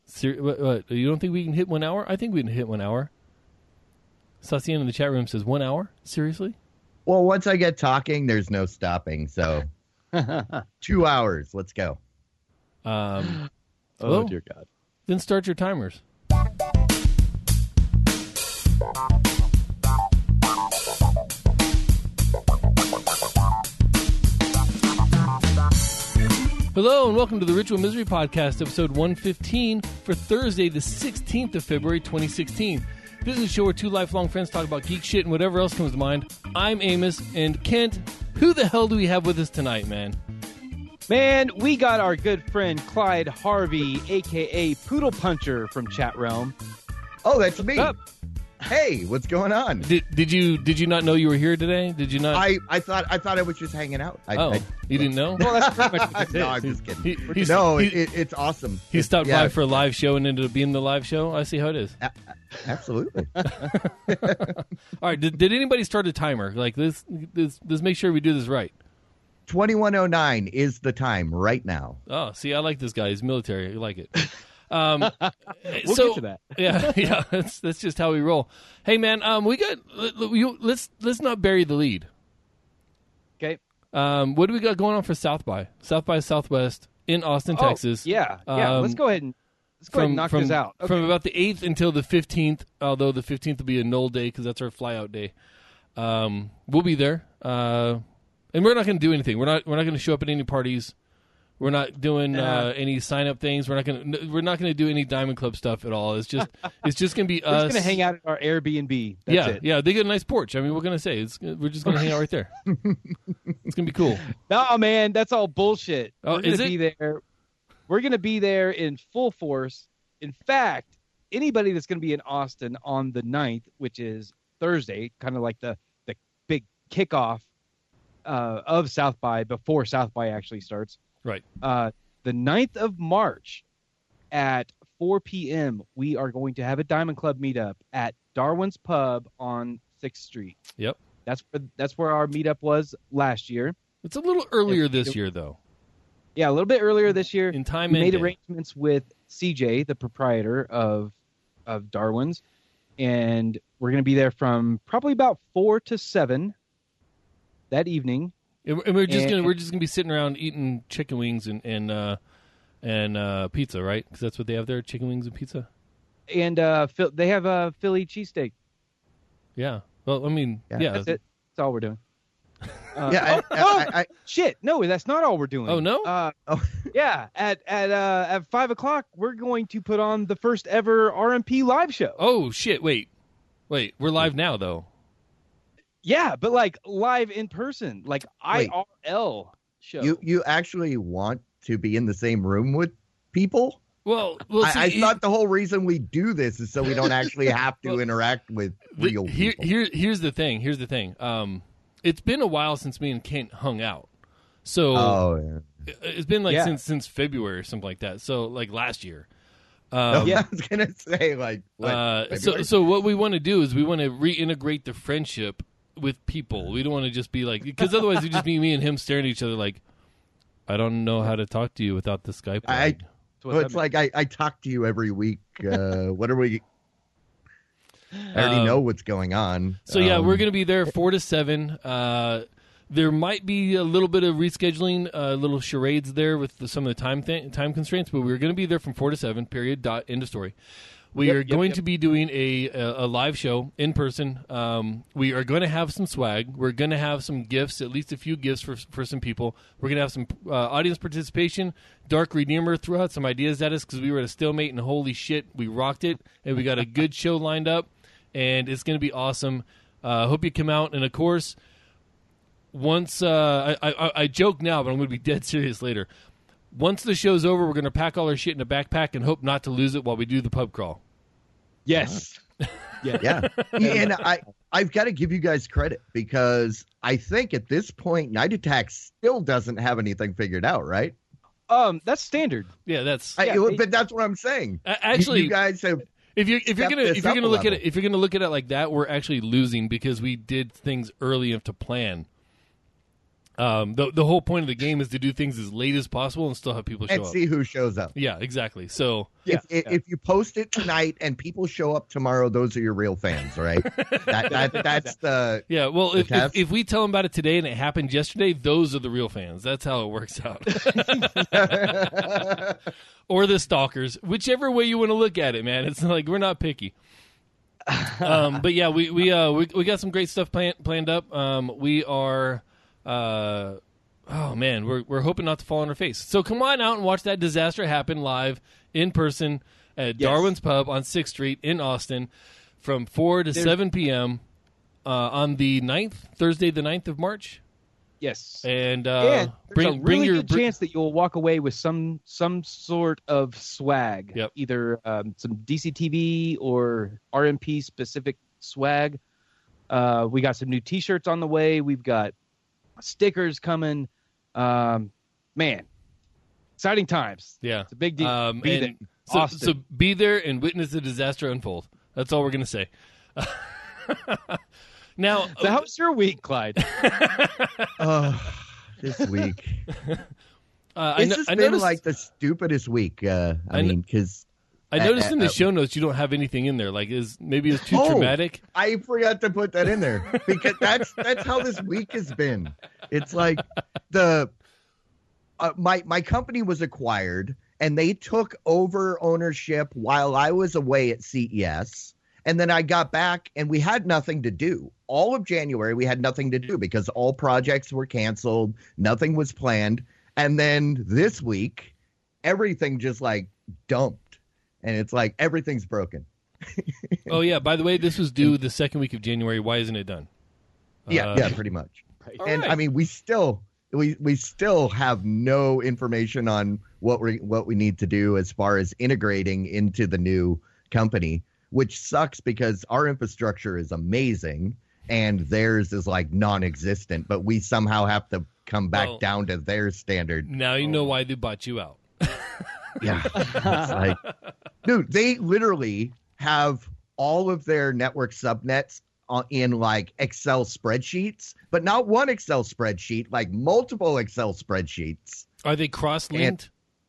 What? You don't think we can hit 1 hour? I think we can hit 1 hour. Sassian in the chat room says 1 hour? Seriously? Well, once I get talking, there's no stopping. So 2 hours. Let's go. Well, dear God. Then start your timers. Hello and welcome to the Ritual Misery Podcast, episode 115 for Thursday, the 16th of February, 2016. This is a show where two lifelong friends talk about geek shit and whatever else comes to mind. I'm Amos, and Kent, who the hell do we have with us tonight, man? Man, we got our good friend Clyde Harvey, a.k.a. Poodle Puncher from Chat Realm. Oh, that's me. Up. Hey, what's going on? Did you not know you were here today? Did you not? I thought I was just hanging out. You didn't know? Well, that's pretty much what this No, is. I'm just kidding. He's- It's awesome. He stopped Yeah, by for a live show and ended up being the live show. I see how it is. Absolutely. All right. Did anybody start a timer? Like let's make sure we do this right. 21:09 is the time right now. Oh, see, I like this guy. He's military. I like it. We'll get to that. Yeah. That's just how we roll. Hey, man, let's not bury the lead. Okay. What do we got going on for South by Southwest in Austin, Texas? Yeah. Let's go ahead and knock this out. Okay. From about the 8th until the 15th, although the 15th will be a null day because that's our flyout day. We'll be there, and we're not going to do anything. We're not going to show up at any parties. We're not doing any sign up things. We're not going to do any Diamond Club stuff at all. It's just going to be us. We're just going to hang out at our Airbnb. That's it. Yeah. They get a nice porch. I mean, what can I say? We're just going to hang out right there. It's going to be cool. No, man, that's all bullshit. Oh, We're going is to it? be there. We're going to be there in full force. In fact, anybody that's going to be in Austin on the 9th, which is Thursday, kind of like the big kickoff of South by before South by actually starts. Right. The 9th of March at 4 p.m., we are going to have a Diamond Club meetup at Darwin's Pub on 6th Street. Yep. That's where our meetup was last year. It's a little earlier this year, though. Yeah, a little bit earlier this year. In time we and made day. arrangements with CJ, the proprietor of Darwin's, and we're going to be there from probably about 4 to 7 that evening. And we're just gonna be sitting around eating chicken wings and pizza, right? Because that's what they have there: chicken wings and pizza. And they have a Philly cheesesteak. Yeah. Well, I mean, yeah. That's it. That's all we're doing. Shit! No, that's not all we're doing. Oh no! Yeah, at 5 o'clock, we're going to put on the first ever RMP live show. Oh shit! Wait, we're live now though. Yeah, but like live in person, like Wait. IRL show. You actually want to be in the same room with people? Well, I thought the whole reason we do this is so we don't actually have to interact with real people. Here's the thing. It's been a while since me and Kent hung out, so it's been like since February or something like that. So like last year. I was gonna say like. So what we want to do is we want to reintegrate the friendship with people. We don't want to just be like, because otherwise it'd just be me and him staring at each other like, I don't know how to talk to you without the Skype. It's like I talk to you every week. What are we? I already know what's going on. So we're going to be there 4 to 7. There might be a little bit of rescheduling, little charades there with some of the time constraints, but we're going to be there from 4 to 7. Period. Dot. End of story. We are going to be doing a live show in person. We are going to have some swag. We're going to have some gifts, at least a few gifts for some people. We're going to have some audience participation. Dark Redeemer threw out some ideas at us because we were at a stalemate, and holy shit, we rocked it. And we got a good show lined up, and it's going to be awesome. Hope you come out. And, of course, once I joke now, but I'm going to be dead serious later. Once the show's over, we're going to pack all our shit in a backpack and hope not to lose it while we do the pub crawl. Yes. Yeah. And I've got to give you guys credit because I think at this point, Night Attack still doesn't have anything figured out, right? That's standard. Yeah, that's. But that's what I'm saying. Actually, you guys have. If you're gonna look at it like that, we're actually losing because we did things early enough to plan. The whole point of the game is to do things as late as possible and still have people show and up. see who shows up. Yeah, exactly. So If you post it tonight and people show up tomorrow, those are your real fans, right? That's the yeah. Well, the test. if we tell them about it today and it happened yesterday, those are the real fans. That's how it works out. Or the stalkers, whichever way you want to look at it, man. It's like we're not picky. But yeah, we got some great stuff planned up. We are. Oh man, we're hoping not to fall on our face. So come on out and watch that disaster happen live in person at Darwin's Pub on 6th Street in Austin from 4 to 7 p.m. On the 9th, Thursday the 9th of March. Yes, and there's bring a really your good chance that you'll walk away with some sort of swag. Yep. Either some DCTV or RMP specific swag. We got some new T-shirts on the way. We've got stickers coming. Man, exciting times. Yeah, it's a big deal. Be there. So be there and witness the disaster unfold. That's all we're gonna say. Now, so how was your week, Clyde? This week, it's just been like the stupidest week. Because I noticed in the show notes you don't have anything in there. Like, maybe it's too traumatic. I forgot to put that in there because that's how this week has been. It's like my company was acquired and they took over ownership while I was away at CES. And then I got back and we had nothing to do. All of January, we had nothing to do because all projects were canceled. Nothing was planned. And then this week, everything just like dumped. And it's like everything's broken. Oh, yeah. By the way, this was due the second week of January. Why isn't it done? Yeah, pretty much. Right. And I mean, we still have no information on what we need to do as far as integrating into the new company, which sucks because our infrastructure is amazing and theirs is like non-existent, but we somehow have to come back down to their standard. Now you know why they bought you out. Yeah. It's like, dude, they literally have all of their network subnets in like Excel spreadsheets, but not one Excel spreadsheet, like multiple Excel spreadsheets. Are they cross-linked?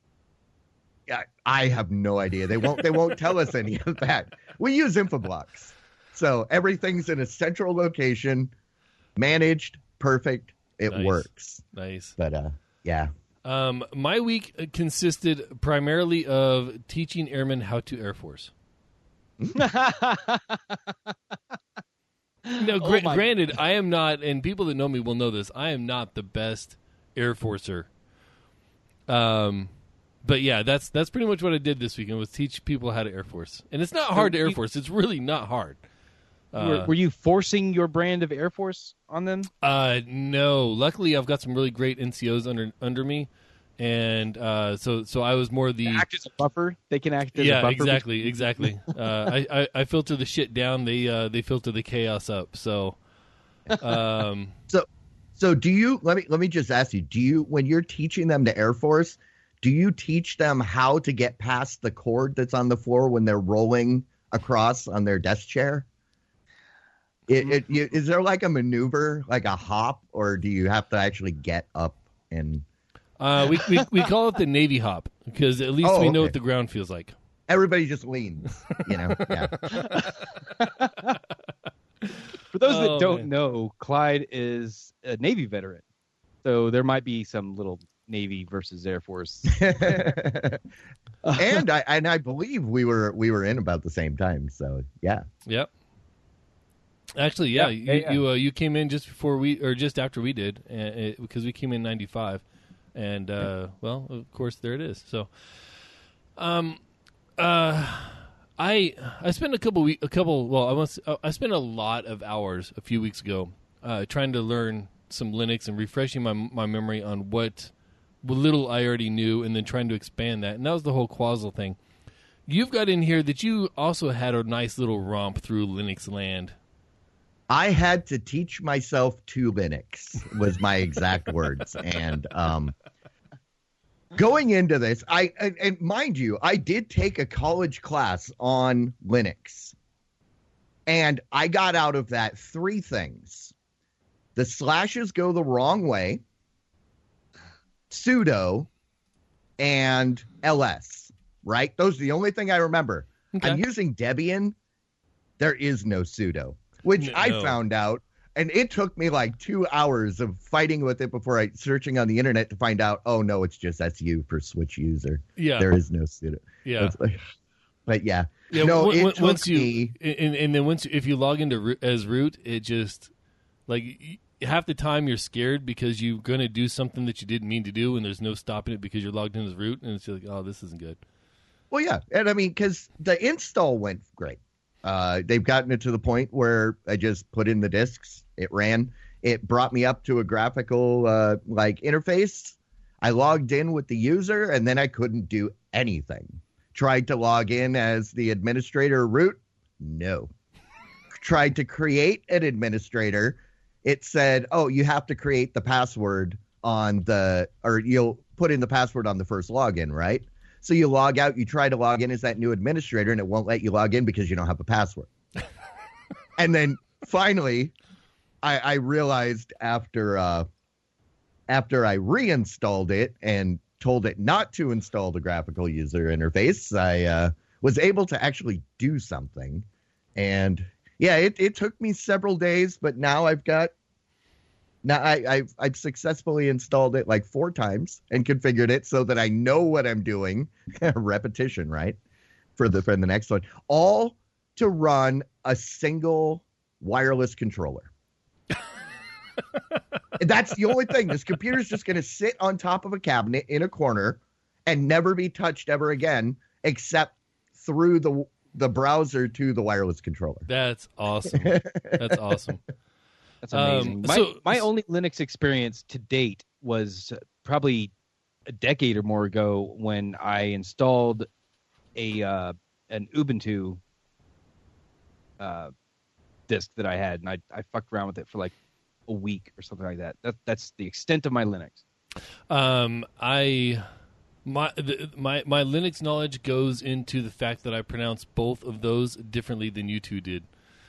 I have no idea. They won't tell us any of that. We use Infoblox. So everything's in a central location, managed, perfect. It works. Nice. But yeah. My week consisted primarily of teaching airmen how to Air Force. Now, granted, I am not, and people that know me will know this, I am not the best Air Forcer. But yeah, that's pretty much what I did this weekend was teach people how to Air Force. And it's not hard to Air Force. It's really not hard. Were you forcing your brand of Air Force on them? No. Luckily, I've got some really great NCOs under me. And so I was more the... They act as a buffer? They can act as a buffer? Yeah, exactly. I filter the shit down. They filter the chaos up. So... So do you, let me just ask you, when you're teaching them to Air Force, do you teach them how to get past the cord that's on the floor when they're rolling across on their desk chair? Is there like a maneuver, like a hop, or do you have to actually get up and... We call it the Navy hop because at least we know what the ground feels like. Everybody just leans, Yeah. For those that don't know, Clyde is a Navy veteran, so there might be some little Navy versus Air Force. and I believe we were in about the same time. So yeah. Yep. Actually, yeah. You came in just before just after we did, because we came in 95. And well, of course, there it is. So, I spent I spent a lot of hours a few weeks ago trying to learn some Linux and refreshing my memory on what little I already knew, and then trying to expand that. And that was the whole Quazzle thing. You've got in here that you also had a nice little romp through Linux land. I had to teach myself to Linux was my exact words. And going into this, and mind you, I did take a college class on Linux. And I got out of that three things. The slashes go the wrong way. sudo, and ls. Right? Those are the only thing I remember. Okay. I'm using Debian. There is no sudo, which I found out. And it took me like 2 hours of fighting with it before searching on the internet to find out, oh, no, it's just SU for Switch user. Yeah. There is no sudo. Yeah. But yeah. No, it once took you me... and then if you log into as root, it just like half the time you're scared because you're going to do something that you didn't mean to do, and there's no stopping it because you're logged in as root, and it's like, oh, this isn't good. Well, yeah. And I mean, because the install went great. They've gotten it to the point where I just put in the disks. It ran. It brought me up to a graphical interface. I logged in with the user, and then I couldn't do anything. Tried to log in as the administrator root. No. Tried to create an administrator. It said, oh, you have to create the password or you'll put in the password on the first login, right? So you log out, you try to log in as that new administrator, and it won't let you log in because you don't have a password. And then finally, I realized after I reinstalled it and told it not to install the graphical user interface, I was able to actually do something. And yeah, it took me several days, but now I've successfully installed it like 4 times and configured it so that I know what I'm doing. Repetition, right? For the next one. All to run a single wireless controller. That's the only thing. This computer's just going to sit on top of a cabinet in a corner and never be touched ever again, except through the browser to the wireless controller. That's awesome. That's awesome. That's amazing. My only Linux experience to date was probably a decade or more ago when I installed an Ubuntu disk that I had, and I fucked around with it for like a week or something like that. That's the extent of my Linux. My Linux knowledge goes into the fact that I pronounce both of those differently than you two did.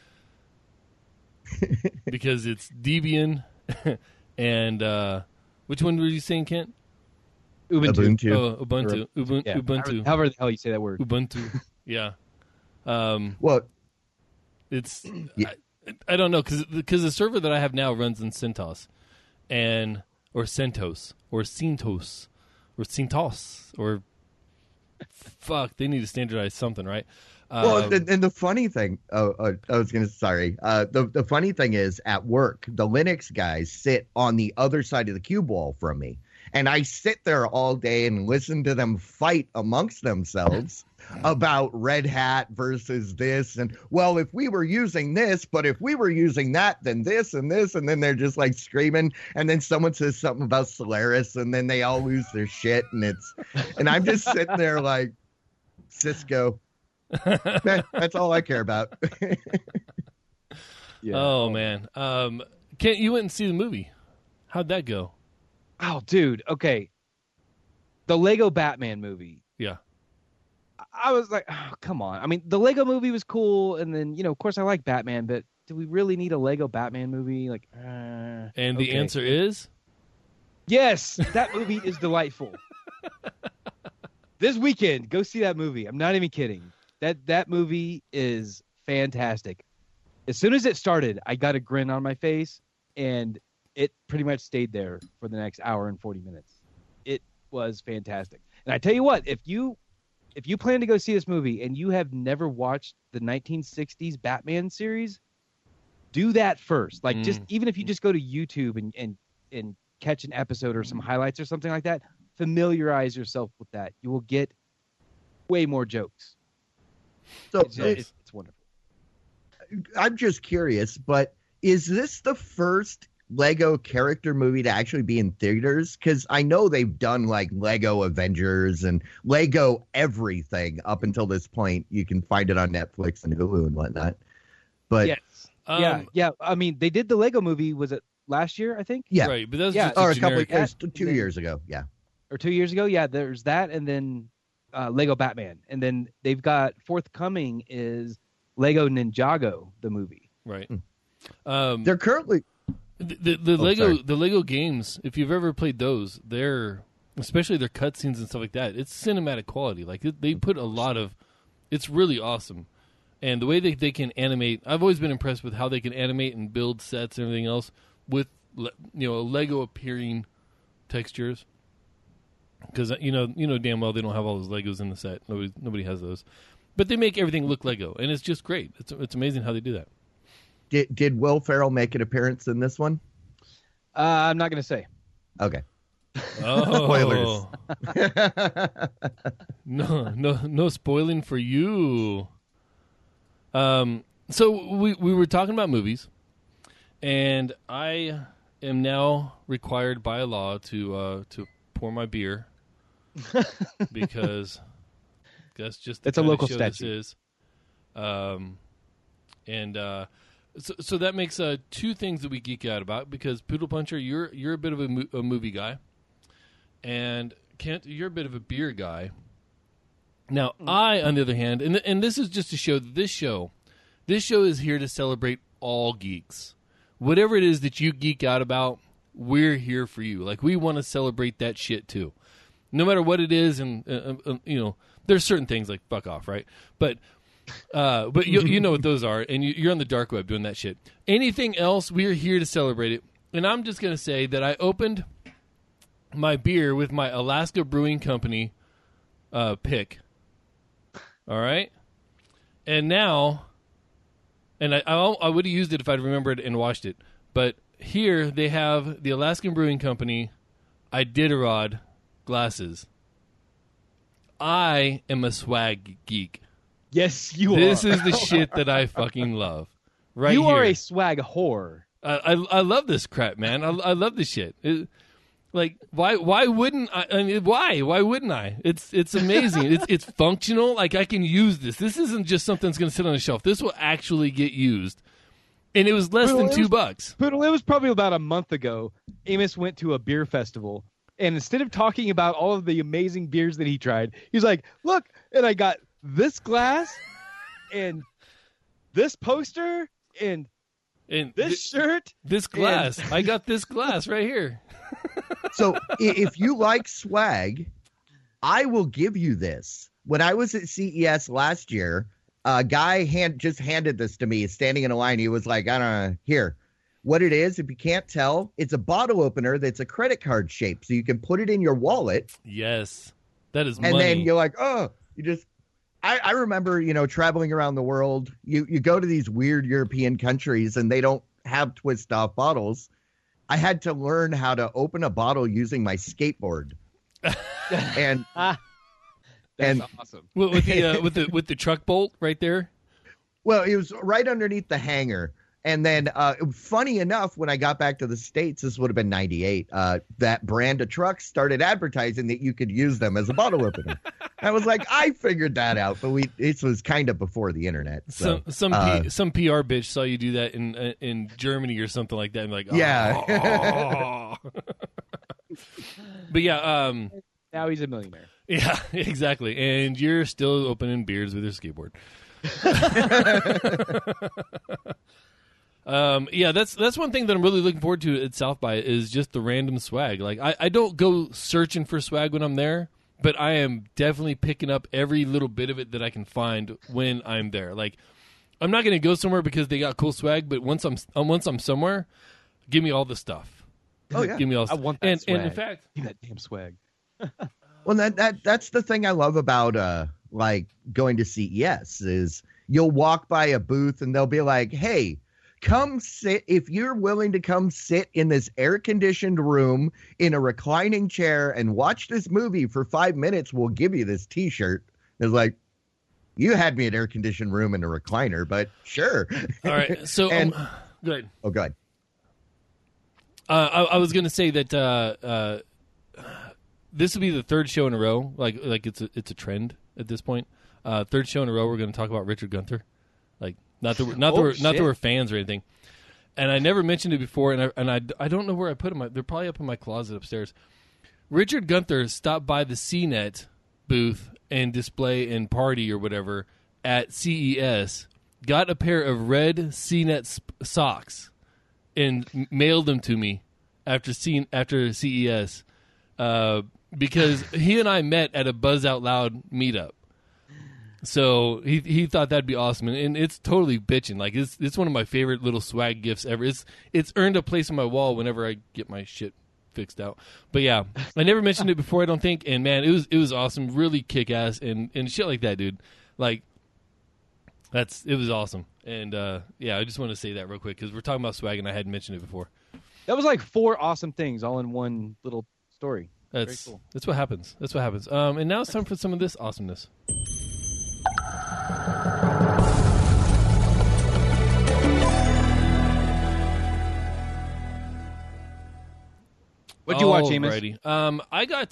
Because it's Debian and which one were you saying, Kent? Ubuntu. Oh, Ubuntu. Yeah. Ubuntu. However the hell you say that word. Ubuntu. Yeah. Well, it's I don't know because the server that I have now runs in CentOS or CentOS or CentOS or CentOS or fuck, they need to standardize something, right? Well, and the funny thing, the funny thing is at work, the Linux guys sit on the other side of the cube wall from me. And I sit there all day and listen to them fight amongst themselves about Red Hat versus this. And, well, if we were using this, but if we were using that, then this and this. And then they're just like screaming. And then someone says something about Solaris and then they all lose their shit. And I'm just sitting there like, Cisco. That's all I care about. Yeah. Oh, man. Kent, you went and see the movie. How'd that go? Oh, dude. Okay. The Lego Batman movie. Yeah. I was like, oh, come on. I mean, the Lego movie was cool. And then, of course I like Batman, but do we really need a Lego Batman movie? Like, and the answer is? Yes. That movie is delightful. This weekend, go see that movie. I'm not even kidding. That movie is fantastic. As soon as it started, I got a grin on my face, and it pretty much stayed there for the next hour and 40 minutes. It was fantastic. And I tell you what, if you plan to go see this movie and you have never watched the 1960s Batman series, do that first. Like, just even if you just go to YouTube and catch an episode or some highlights or something like that, familiarize yourself with that. You will get way more jokes. So it's wonderful. I'm just curious, but is this the first Lego character movie to actually be in theaters? Because I know they've done like Lego Avengers and Lego everything up until this point. You can find it on Netflix and Hulu and whatnot. But yes. Yeah. I mean, they did the Lego movie. Was it last year? I think. Yeah. Right. But that was just or a couple of years, 2 years ago. Yeah. Or 2 years ago. Yeah. There's that, and then Lego Batman, and then they've got forthcoming is Lego Ninjago, the movie. Right. They're currently the Lego games. If you've ever played those, they're especially their cutscenes and stuff like that. It's cinematic quality. Like they put a lot of. It's really awesome, and the way they can animate. I've always been impressed with how they can animate and build sets and everything else with Lego appearing textures. Because you know damn well they don't have all those Legos in the set. Nobody has those, but they make everything look Lego, and it's just great. It's amazing how they do that. Did Will Ferrell make an appearance in this one? I'm not going to say. Okay. Oh, spoilers. No spoiling for you. So we were talking about movies, and I am now required by law to pour my beer because that's just the It's a kind of local show statute. this is. So that makes two things that we geek out about, because Poodle Puncher, you're a bit of a movie guy, and Kent, you're a bit of a beer guy. Now, I, on the other hand, and this is just to show that this show is here to celebrate all geeks. Whatever it is that you geek out about, we're here for you. Like, we want to celebrate that shit too, no matter what it is. And there's certain things like fuck off, right? But you know what those are, and you're on the dark web doing that shit. Anything else, we're here to celebrate it. And I'm just gonna say that I opened my beer with my Alaska Brewing Company pick. All right, and now, and I would have used it if I'd remembered and washed it, but here they have the Alaskan Brewing Company Iditarod glasses. I am a swag geek. Yes, you This are. is the shit that I fucking love. Right you here. are a swag whore. I love this crap, man. I love this shit. Like, why wouldn't I? I mean, why wouldn't I? It's amazing. it's functional. Like, I can use this. This isn't just something that's going to sit on a shelf. This will actually get used. And it was less than $2. Poodle, it was probably about a month ago. Amos went to a beer festival, and instead of talking about all of the amazing beers that he tried, he was like, "Look, and I got this glass, and this poster, and this shirt, this glass. I got this glass right here." So if you like swag, I will give you this. When I was at CES last year, a guy just handed this to me, standing in a line. He was like, I don't know, here. What it is, if you can't tell, it's a bottle opener that's a credit card shape. So you can put it in your wallet. Yes. That is and money. Then you're like, oh, you just... I remember, traveling around the world. You go to these weird European countries, and they don't have twist-off bottles. I had to learn how to open a bottle using my skateboard. And... That's awesome. With the truck bolt right there? Well, it was right underneath the hanger. And then, funny enough, when I got back to the States, this would have been 98, that brand of trucks started advertising that you could use them as a bottle opener. I was like, I figured that out, but it was kind of before the internet. So, some PR bitch saw you do that in Germany or something like that. And like, oh. Yeah. But yeah, now he's a millionaire. yeah, exactly. And you're still opening beers with your skateboard. Yeah, that's one thing that I'm really looking forward to at South by is just the random swag. Like, I don't go searching for swag when I'm there, but I am definitely picking up every little bit of it that I can find when I'm there. Like, I'm not going to go somewhere because they got cool swag, but once I'm somewhere, give me all the stuff. Oh yeah, give me all. I want that swag. And in fact, give me that damn swag. well, that's the thing I love about like going to CES is you'll walk by a booth and they'll be like, hey, come sit, if you're willing to come sit in this air-conditioned room in a reclining chair and watch this movie for 5 minutes, we'll give you this T-shirt. It's like, you had me an air-conditioned room and a recliner, but sure. All right, so And- go ahead. Oh, God. I was going to say that this will be the third show in a row. Like it's a trend at this point. Third show in a row, we're going to talk about Richard Gunther. Like, not that we're fans or anything. And I never mentioned it before, and I don't know where I put them. They're probably up in my closet upstairs. Richard Gunther stopped by the CNET booth and display and party or whatever at CES, got a pair of red CNET socks, and mailed them to me after CES. because he and I met at a Buzz Out Loud meetup. So he thought that'd be awesome, and it's totally bitching. Like it's one of my favorite little swag gifts ever. It's earned a place on my wall whenever I get my shit fixed out. But yeah, I never mentioned it before, I don't think. And man, it was awesome, really kick ass, and shit like that, dude. Like it was awesome. And yeah, I just want to say that real quick because we're talking about swag, and I hadn't mentioned it before. That was like 4 awesome things all in one little story. That's Very cool. That's what happens. That's what happens. And now it's time for some of this awesomeness. What'd you watch, Amos? Alrighty. I got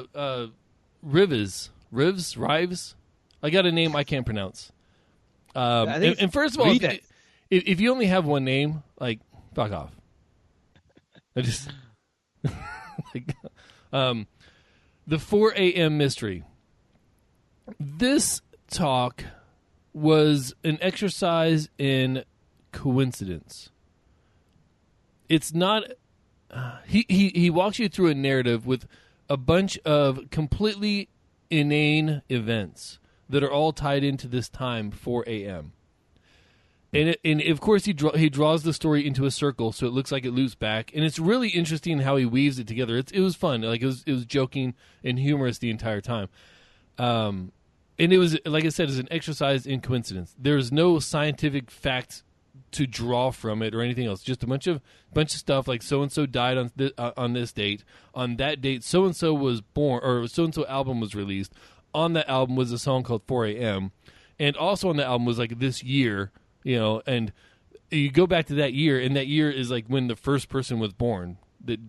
Rives. I got a name I can't pronounce. And first of all, if you only have one name, like, fuck off. I just like the 4 a.m. mystery. This talk was an exercise in coincidence. It's not. He walks you through a narrative with a bunch of completely inane events that are all tied into this time, 4 a.m. And of course he draws the story into a circle, so it looks like it loops back, and it's really interesting how he weaves it together. It was fun, like it was joking and humorous the entire time. And it was, like I said, is an exercise in coincidence. There's no scientific facts to draw from it or anything else. Just a bunch of stuff like so and so died on this date. On that date, so and so was born, or so and so album was released. On that album was a song called 4 a.m. And also on the album was like this year, and you go back to that year, and that year is like when the first person was born. And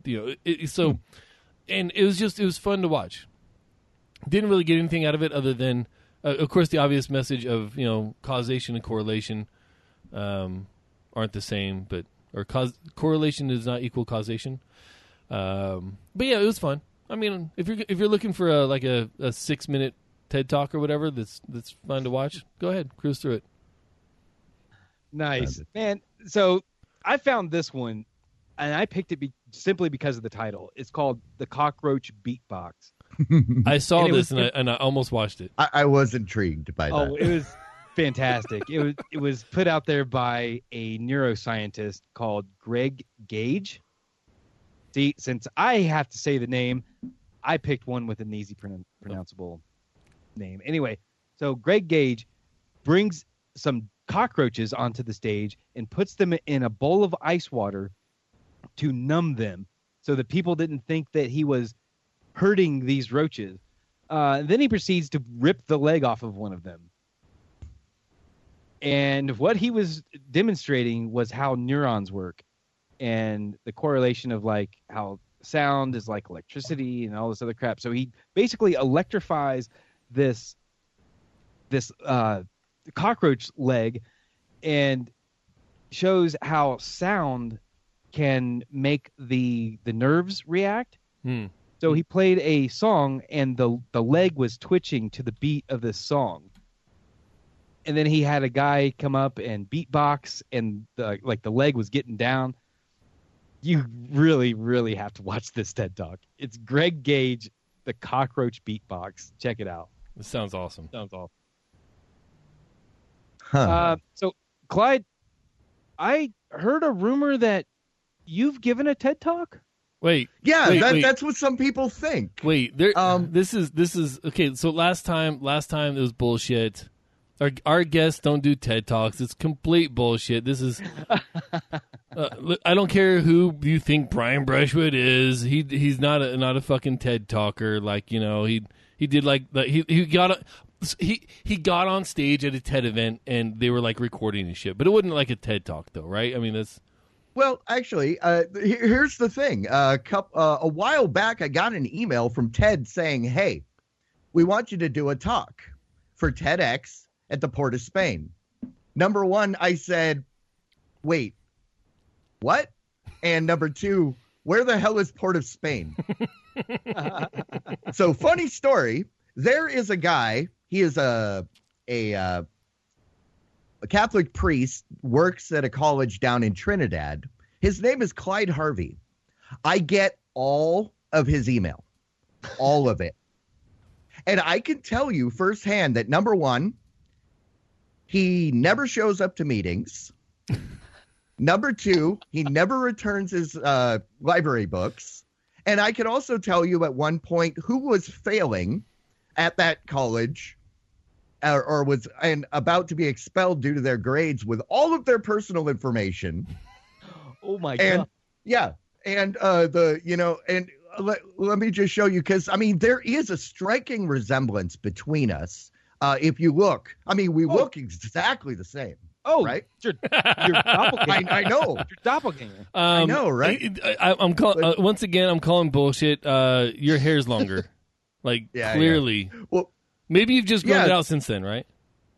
it was fun to watch. Didn't really get anything out of it other than, of course, the obvious message of causation and correlation aren't the same, correlation does not equal causation. But yeah, it was fun. I mean, if you're looking for a 6-minute TED Talk or whatever, that's fun to watch. Go ahead, cruise through it. Nice, man. So I found this one, and I picked it simply because of the title. It's called The Cockroach Beatbox. I saw this and I almost watched it. I was intrigued by that. Oh, it was fantastic. It was put out there by a neuroscientist called Greg Gage. See, since I have to say the name, I picked one with an easy pronounceable name. Anyway, so Greg Gage brings some cockroaches onto the stage and puts them in a bowl of ice water to numb them so that people didn't think that he was hurting these roaches. Then he proceeds to rip the leg off of one of them. And what he was demonstrating was how neurons work and the correlation of like how sound is like electricity and all this other crap. So he basically electrifies this cockroach leg and shows how sound can make the nerves react. So he played a song and the leg was twitching to the beat of this song. And then he had a guy come up and beatbox, and the leg was getting down. You really, really have to watch this TED Talk. It's Greg Gage, The Cockroach Beatbox. Check it out. This sounds awesome. So, Clyde, I heard a rumor that you've given a TED Talk. Wait. That's what some people think. Wait, this is okay. So last time it was bullshit. Our guests don't do TED Talks. It's complete bullshit. This is. I don't care who you think Brian Brushwood is. He's not a fucking TED Talker. Like he did like he got on stage at a TED event and they were like recording and shit. But it wasn't like a TED Talk though, right? I mean that's. Well, actually, here's the thing. A while back, I got an email from TED saying, "Hey, we want you to do a talk for TEDx at the Port of Spain." Number one, I said, "Wait, what?" And number two, where the hell is Port of Spain? So, funny story. There is a guy. He is a Catholic priest, works at a college down in Trinidad. His name is Clyde Harvey. I get all of his email. all of it. And I can tell you firsthand that number one, he never shows up to meetings. Number two, he never returns his library books. And I can also tell you at one point who was failing at that college or was about to be expelled due to their grades with all of their personal information. Oh my And God. yeah, and let me just show you, because I mean there is a striking resemblance between us. If you look, I mean we look exactly the same. Oh, right? Your doppelganger. I know. Your doppelganger. I know, right? I'm once again, I'm calling bullshit. Your hair's longer, like Yeah, clearly. yeah. Well, maybe you've just grown Yeah. it out since then, right?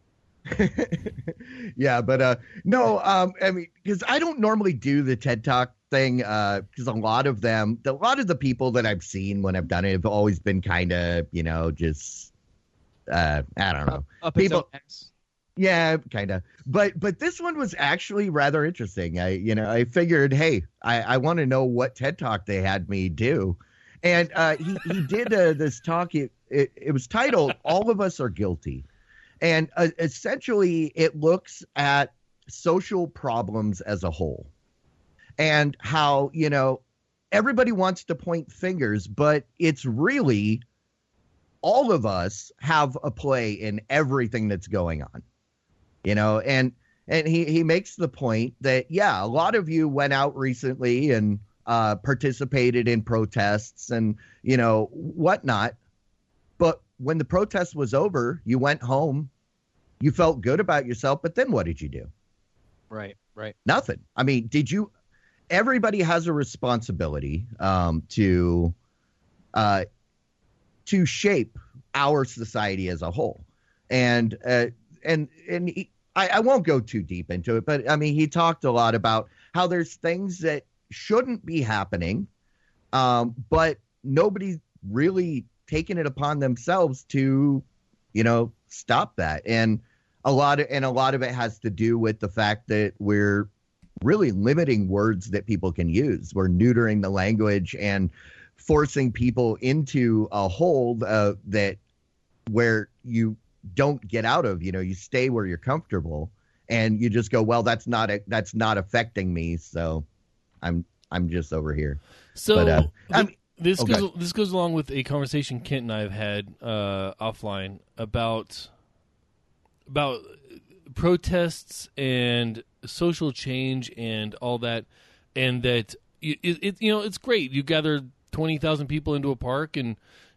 yeah, but no, I mean, because I don't normally do the TED Talk thing, because a lot of the people that I've seen when I've done it have always been kind of, just, I don't know, Up people. its own ass. Yeah, kind of. But this one was actually rather interesting. I figured, hey, I want to know what TED Talk they had me do. And he did this talk. It was titled "All of Us Are Guilty," and essentially it looks at social problems as a whole, and how everybody wants to point fingers, but it's really all of us have a play in everything that's going on. And he makes the point that, yeah, a lot of you went out recently and participated in protests and, whatnot. But when the protest was over, you went home, you felt good about yourself. But then what did you do? Right. Nothing. I mean, everybody has a responsibility to shape our society as a whole. And I won't go too deep into it, but I mean, he talked a lot about how there's things that shouldn't be happening, but nobody's really taken it upon themselves to, stop that. And a lot of it has to do with the fact that we're really limiting words that people can use. We're neutering the language and forcing people into a hold that where you don't get out of. You stay where you're comfortable, and you just go, well, that's not affecting me, so I'm just over here. So this okay. goes along with a conversation Kent and I have had offline about protests and social change and all that, and that it's great. You gather 20,000 people into a park, and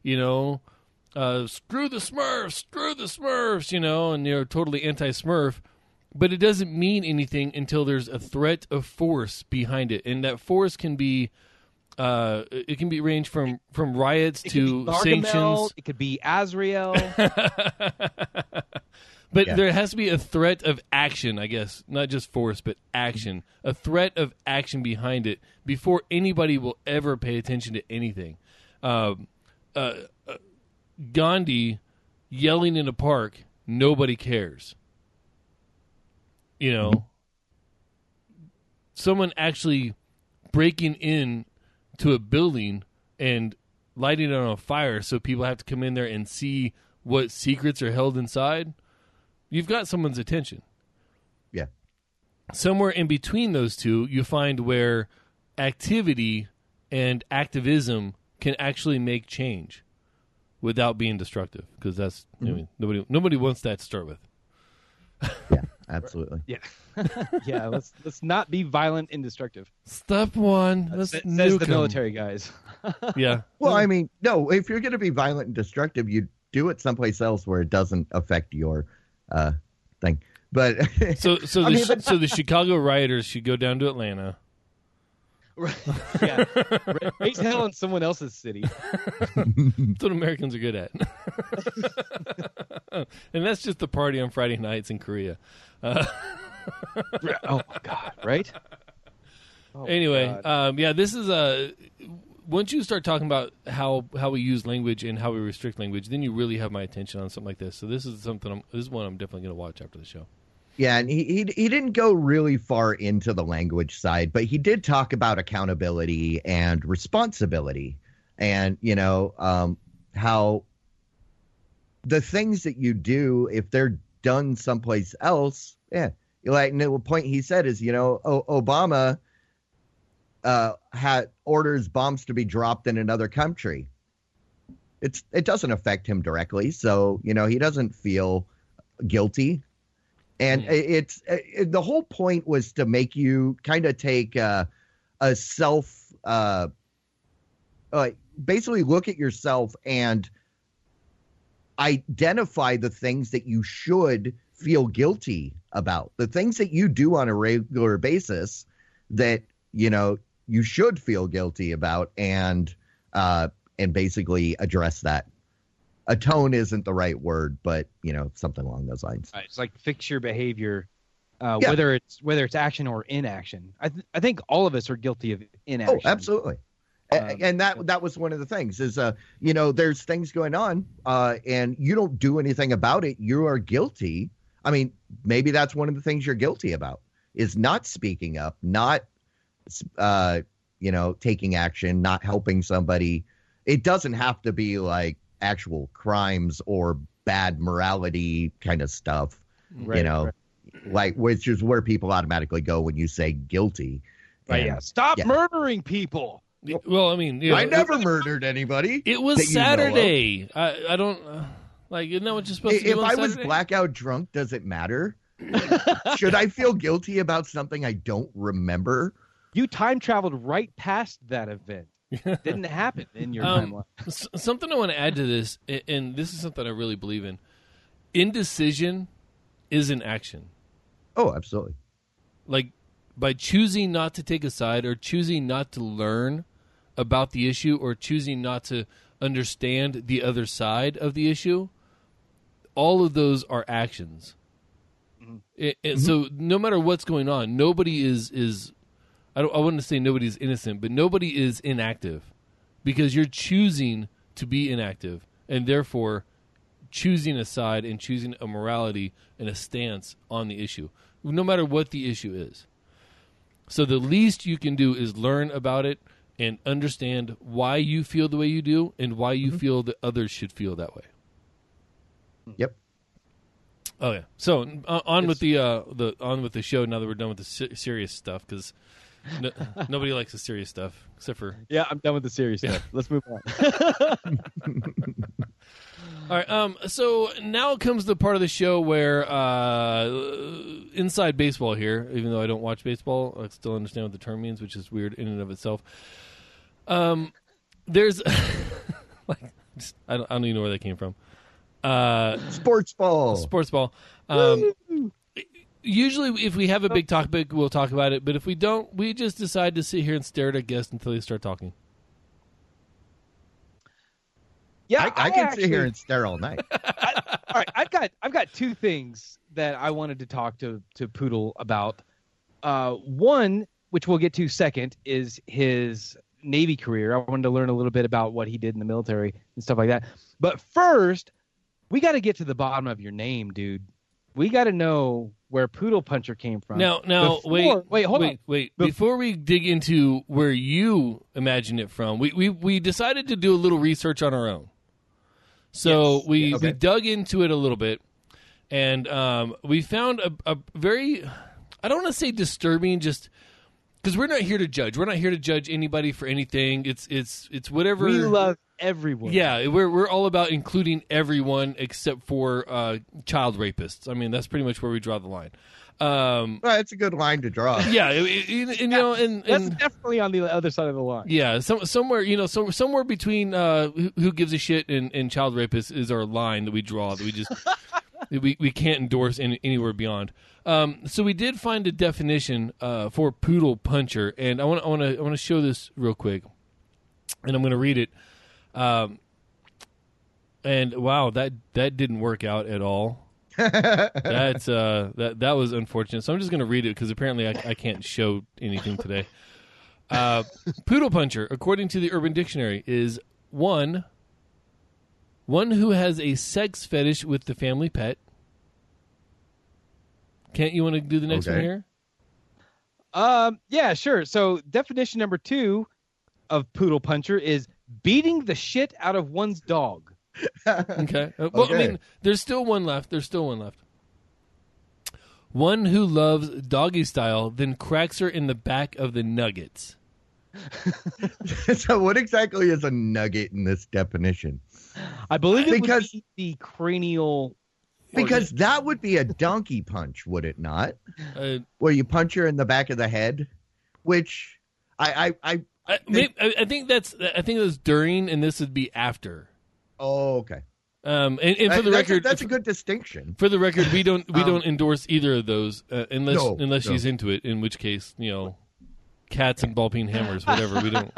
screw the Smurfs, and you're totally anti-Smurf, but it doesn't mean anything until there's a threat of force behind it, and that force can be it can be range from riots to sanctions. It could be Azrael. But Yeah. there has to be a threat of action, I guess, not just force, but action. A threat of action behind it before anybody will ever pay attention to anything. Gandhi yelling in a park, nobody cares. Someone actually breaking in to a building and lighting it on fire so people have to come in there and see what secrets are held inside. You've got someone's attention. Yeah. Somewhere in between those two, you find where activity and activism can actually make change without being destructive, because that's nobody wants that to start with. Yeah, absolutely. Yeah. Yeah. Let's not be violent and destructive. Step one, let's Says nuke the 'em. military guys. Yeah. Well, I mean, no, if you're going to be violent and destructive, you do it someplace else where it doesn't affect your thing. But So the Chicago rioters should go down to Atlanta. Right. Yeah. Raise hell in someone else's city. That's what Americans are good at. And that's just the party on Friday nights in Korea. Oh my God! Right. Oh, Anyway, God. this is once you start talking about how we use language and how we restrict language, then you really have my attention on something like this. So this is one I'm definitely going to watch after the show. yeah, and he didn't go really far into the language side, but he did talk about accountability and responsibility. and how the things that you do, if they're done someplace else, like the point he said is, Obama had orders bombs to be dropped in another country. It doesn't affect him directly, so he doesn't feel guilty. And it's the whole point was to make you kind of take a self, basically look at yourself and identify the things that you should feel guilty about, the things that you do on a regular basis that you should feel guilty about, and basically address that. Atone isn't the right word, but something along those lines. Right, it's like fix your behavior, whether it's action or inaction. I think all of us are guilty of inaction. Oh, absolutely. And that was one of the things is, there's things going on and you don't do anything about it. You are guilty. I mean, maybe that's one of the things you're guilty about is not speaking up, not, taking action, not helping somebody. It doesn't have to be like actual crimes or bad morality kind of stuff, Right. like which is where people automatically go when you say guilty. Right. And, Yeah. Stop murdering people. Well, I mean, I never murdered anybody. It was Saturday. I don't like. Isn't that what you're supposed to do? If on I was Saturday? blackout drunk, does it matter? Should I feel guilty about something I don't remember? You time traveled right past that event. Didn't happen in your timeline. Something I want to add to this, and this is something I really believe in. Indecision is an action. Oh, absolutely. Like by choosing not to take a side or choosing not to learn about the issue or choosing not to understand the other side of the issue, all of those are actions. And so no matter what's going on, nobody is I wouldn't say nobody's innocent, but nobody is inactive because you're choosing to be inactive and therefore choosing a side and choosing a morality and a stance on the issue, no matter what the issue is. So the least you can do is learn about it and understand why you feel the way you do and why you feel that others should feel that way. Yep. Oh yeah. So on with the show now that we're done with the serious stuff because nobody likes the serious stuff except for Yeah, I'm done with the serious stuff. Let's move on. All right. So now comes the part of the show where inside baseball here. Even though I don't watch baseball, I still understand what the term means, which is weird in and of itself. There's I don't even know where that came from. Sports ball. Sports ball. Usually, if we have a big topic, we'll talk about it. But if we don't, we just decide to sit here and stare at our guests until they start talking. Yeah, I can sit here and stare all night. All right, I've got two things that I wanted to talk to Poodle about. One, which we'll get to second, is his Navy career. I wanted to learn a little bit about what he did in the military and stuff like that. But first, we got to get to the bottom of your name, dude. We got to know where Poodle Puncher came from. Now, hold on. Before we dig into where you imagine it from, we decided to do a little research on our own. So we dug into it a little bit, and we found a very, I don't want to say disturbing, just because we're not here to judge. We're not here to judge anybody for anything. It's whatever. We love everyone. Yeah, we're all about including everyone except for child rapists. I mean, that's pretty much where we draw the line. Well, it's a good line to draw. Yeah, and that's definitely on the other side of the line. Yeah, somewhere somewhere between who gives a shit and child rapists is our line that we draw that we just we can't endorse anywhere beyond. So we did find a definition for Poodle Puncher, and I want to show this real quick, and I'm going to read it. And wow, that didn't work out at all. That's that was unfortunate. So I'm just going to read it because apparently I can't show anything today. Poodle Puncher, according to the Urban Dictionary, is one who has a sex fetish with the family pet. Kent, you want to do the next one here? Yeah, sure. So definition number 2, of Poodle Puncher is beating the shit out of one's dog. Okay. Well, Okay. I mean, there's still one left. One who loves doggy style, then cracks her in the back of the nuggets. So what exactly is a nugget in this definition? I believe it Because- would be the cranial. Because that would be a donkey punch, would it not? Where you punch her in the back of the head, which I think that's during, and this would be after. oh, okay. And for the record, that's a good distinction. for the record, we don't endorse either of those unless No. she's into it. In which case, cats and ball peen hammers, whatever. We don't.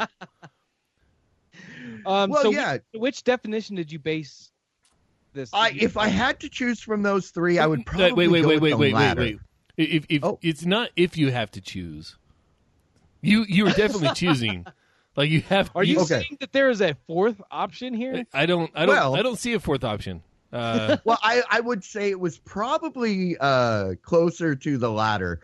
Well, so yeah. which definition did you base this? If I had to choose from those three, I would probably wait, go with the latter. wait. If it's not if you have to choose, you are definitely choosing. Like you have. Are you Okay. saying that there is a fourth option here? I don't see a fourth option. Well, I would say it was probably closer to the latter.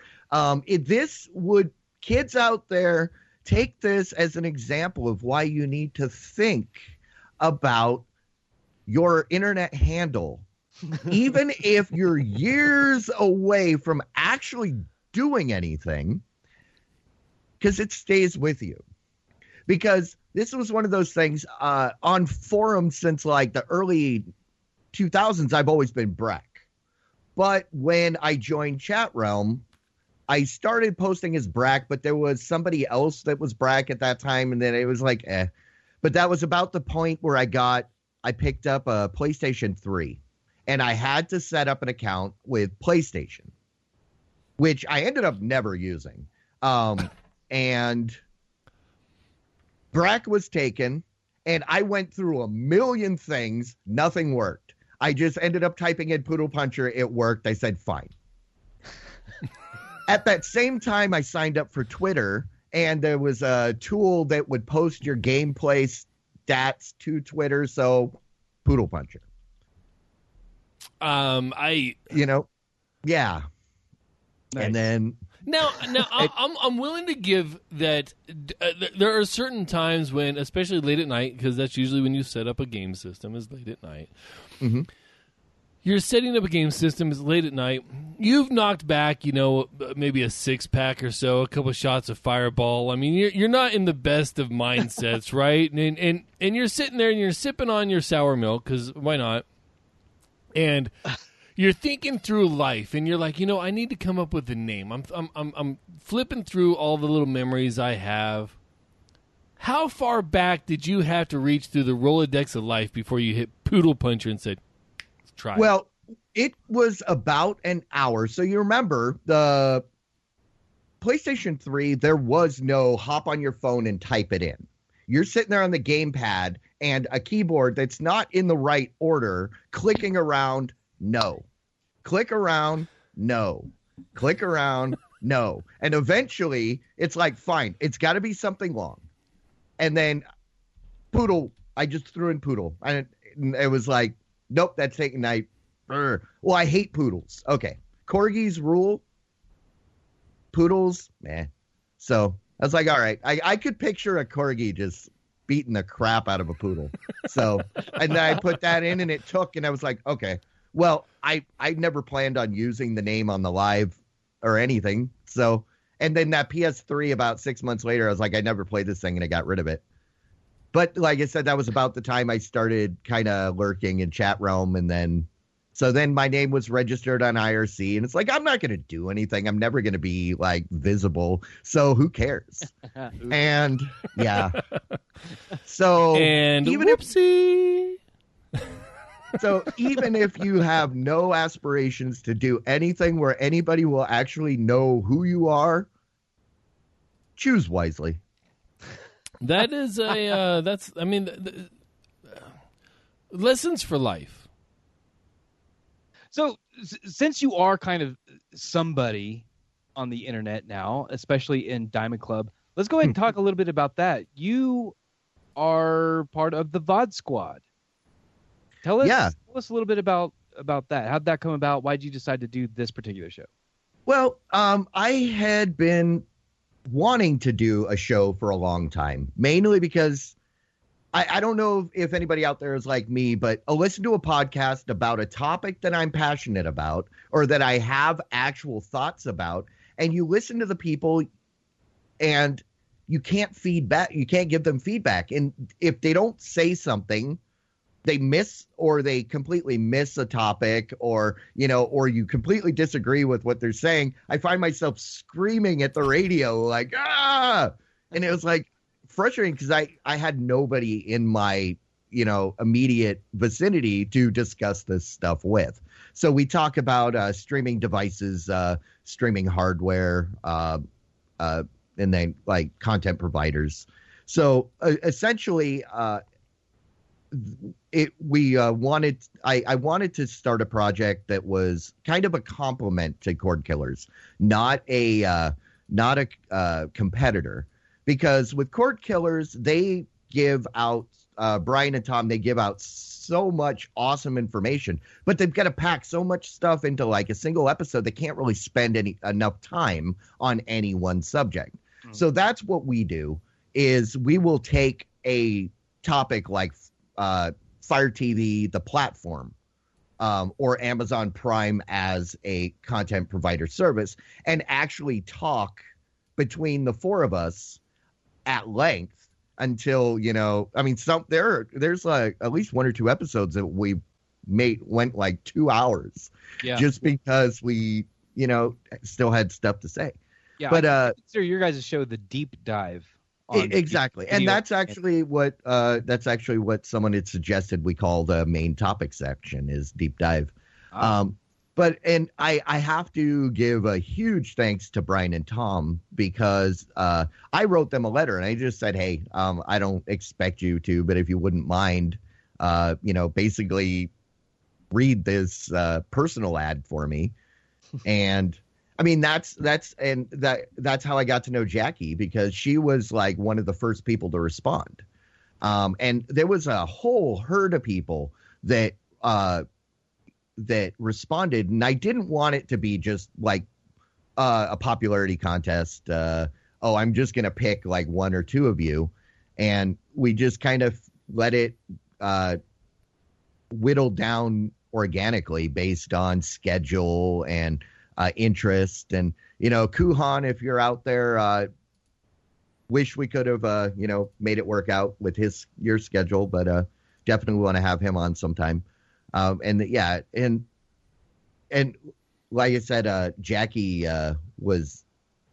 Kids out there, take this as an example of why you need to think about your internet handle. Even if you're years away from actually doing anything, because it stays with you. Because this was one of those things on forums since like the early 2000s, I've always been Breck. But when I joined Chat Realm, I started posting as Brack, but there was somebody else that was Brack at that time, and then it was like, eh. But that was about the point where I picked up a PlayStation 3, and I had to set up an account with PlayStation, which I ended up never using. And Brack was taken, and I went through a million things. Nothing worked. I just ended up typing in Poodle Puncher. It worked. I said, fine. At that same time, I signed up for Twitter, and there was a tool that would post your gameplay stats to Twitter. So, Poodle Puncher. Yeah. Nice. And then Now, I'm willing to give that there are certain times when, especially late at night, because that's usually when you set up a game system, is late at night. Mm-hmm. You're setting up a game system, is late at night. You've knocked back, maybe a 6-pack or so, a couple of shots of Fireball. I mean, you're not in the best of mindsets, right? And you're sitting there and you're sipping on your sour milk, because why not? And you're thinking through life, and you're like, I need to come up with a name. I'm flipping through all the little memories I have. How far back did you have to reach through the Rolodex of life before you hit Poodle Puncher and said, let's try? Well, it was about an hour. So you remember the PlayStation 3, there was no hop on your phone and type it in. You're sitting there on the gamepad and a keyboard that's not in the right order, clicking around. No. Click around. No. Click around. No. And eventually it's like, fine, it's got to be something long. And then Poodle, I just threw in Poodle. And it was like, nope, that's taking night. Well, I hate poodles. Okay. Corgis rule. Poodles, meh. So I was like, all right. I could picture a corgi just beating the crap out of a poodle. So, and then I put that in and it took, and I was like, okay. Well, I never planned on using the name on the live or anything. So, and then that PS3 about 6 months later, I was like, I never played this thing, and I got rid of it. But like I said, that was about the time I started kind of lurking in Chat Realm. And then my name was registered on IRC, and it's like, I'm not going to do anything. I'm never going to be like visible. So who cares? And yeah. So and even whoopsie. So even if you have no aspirations to do anything where anybody will actually know who you are, choose wisely. That is lessons for life. So since you are kind of somebody on the internet now, especially in Diamond Club, let's go ahead and talk a little bit about that. You are part of the VOD Squad. Tell us a little bit about that. How'd that come about? Why'd you decide to do this particular show? Well, I had been wanting to do a show for a long time, mainly because I don't know if anybody out there is like me, but I'll listen to a podcast about a topic that I'm passionate about or that I have actual thoughts about, and you listen to the people and you can't feedback. You can't give them feedback. And if they don't say something, they miss or they completely miss a topic, or, you know, or you completely disagree with what they're saying. I find myself screaming at the radio like, ah, and it was like frustrating because I had nobody in my, you know, immediate vicinity to discuss this stuff with. So we talk about streaming devices, streaming hardware, and then like content providers. So essentially, I wanted to start a project that was kind of a complement to Cord Killers, not a competitor, because with Cord Killers, they give out, Brian and Tom, they give out so much awesome information, but they've got to pack so much stuff into like a single episode. They can't really spend enough time on any one subject. So that's what we do, is we will take a topic like Fire TV, the platform, or Amazon Prime as a content provider service, and actually talk between the four of us at length until, you know, I mean, there's like at least one or two episodes that we went like 2 hours, just because we, you know, still had stuff to say. Yeah, but I consider your guys' show the deep dive. Exactly, and that's actually what someone had suggested we call the main topic section is deep dive. But I have to give a huge thanks to Brian and Tom, because I wrote them a letter and I just said, hey, I don't expect you to, but if you wouldn't mind, you know, basically read this personal ad for me. And I mean, that's how I got to know Jackie, because she was like one of the first people to respond. And there was a whole herd of people that responded, and I didn't want it to be just like a popularity contest. I'm just going to pick like one or two of you. And we just kind of let it whittle down organically based on schedule and interest. And, you know, Kuhan, if you're out there, wish we could have, you know, made it work out with your schedule, but definitely want to have him on sometime. And like I said, Jackie was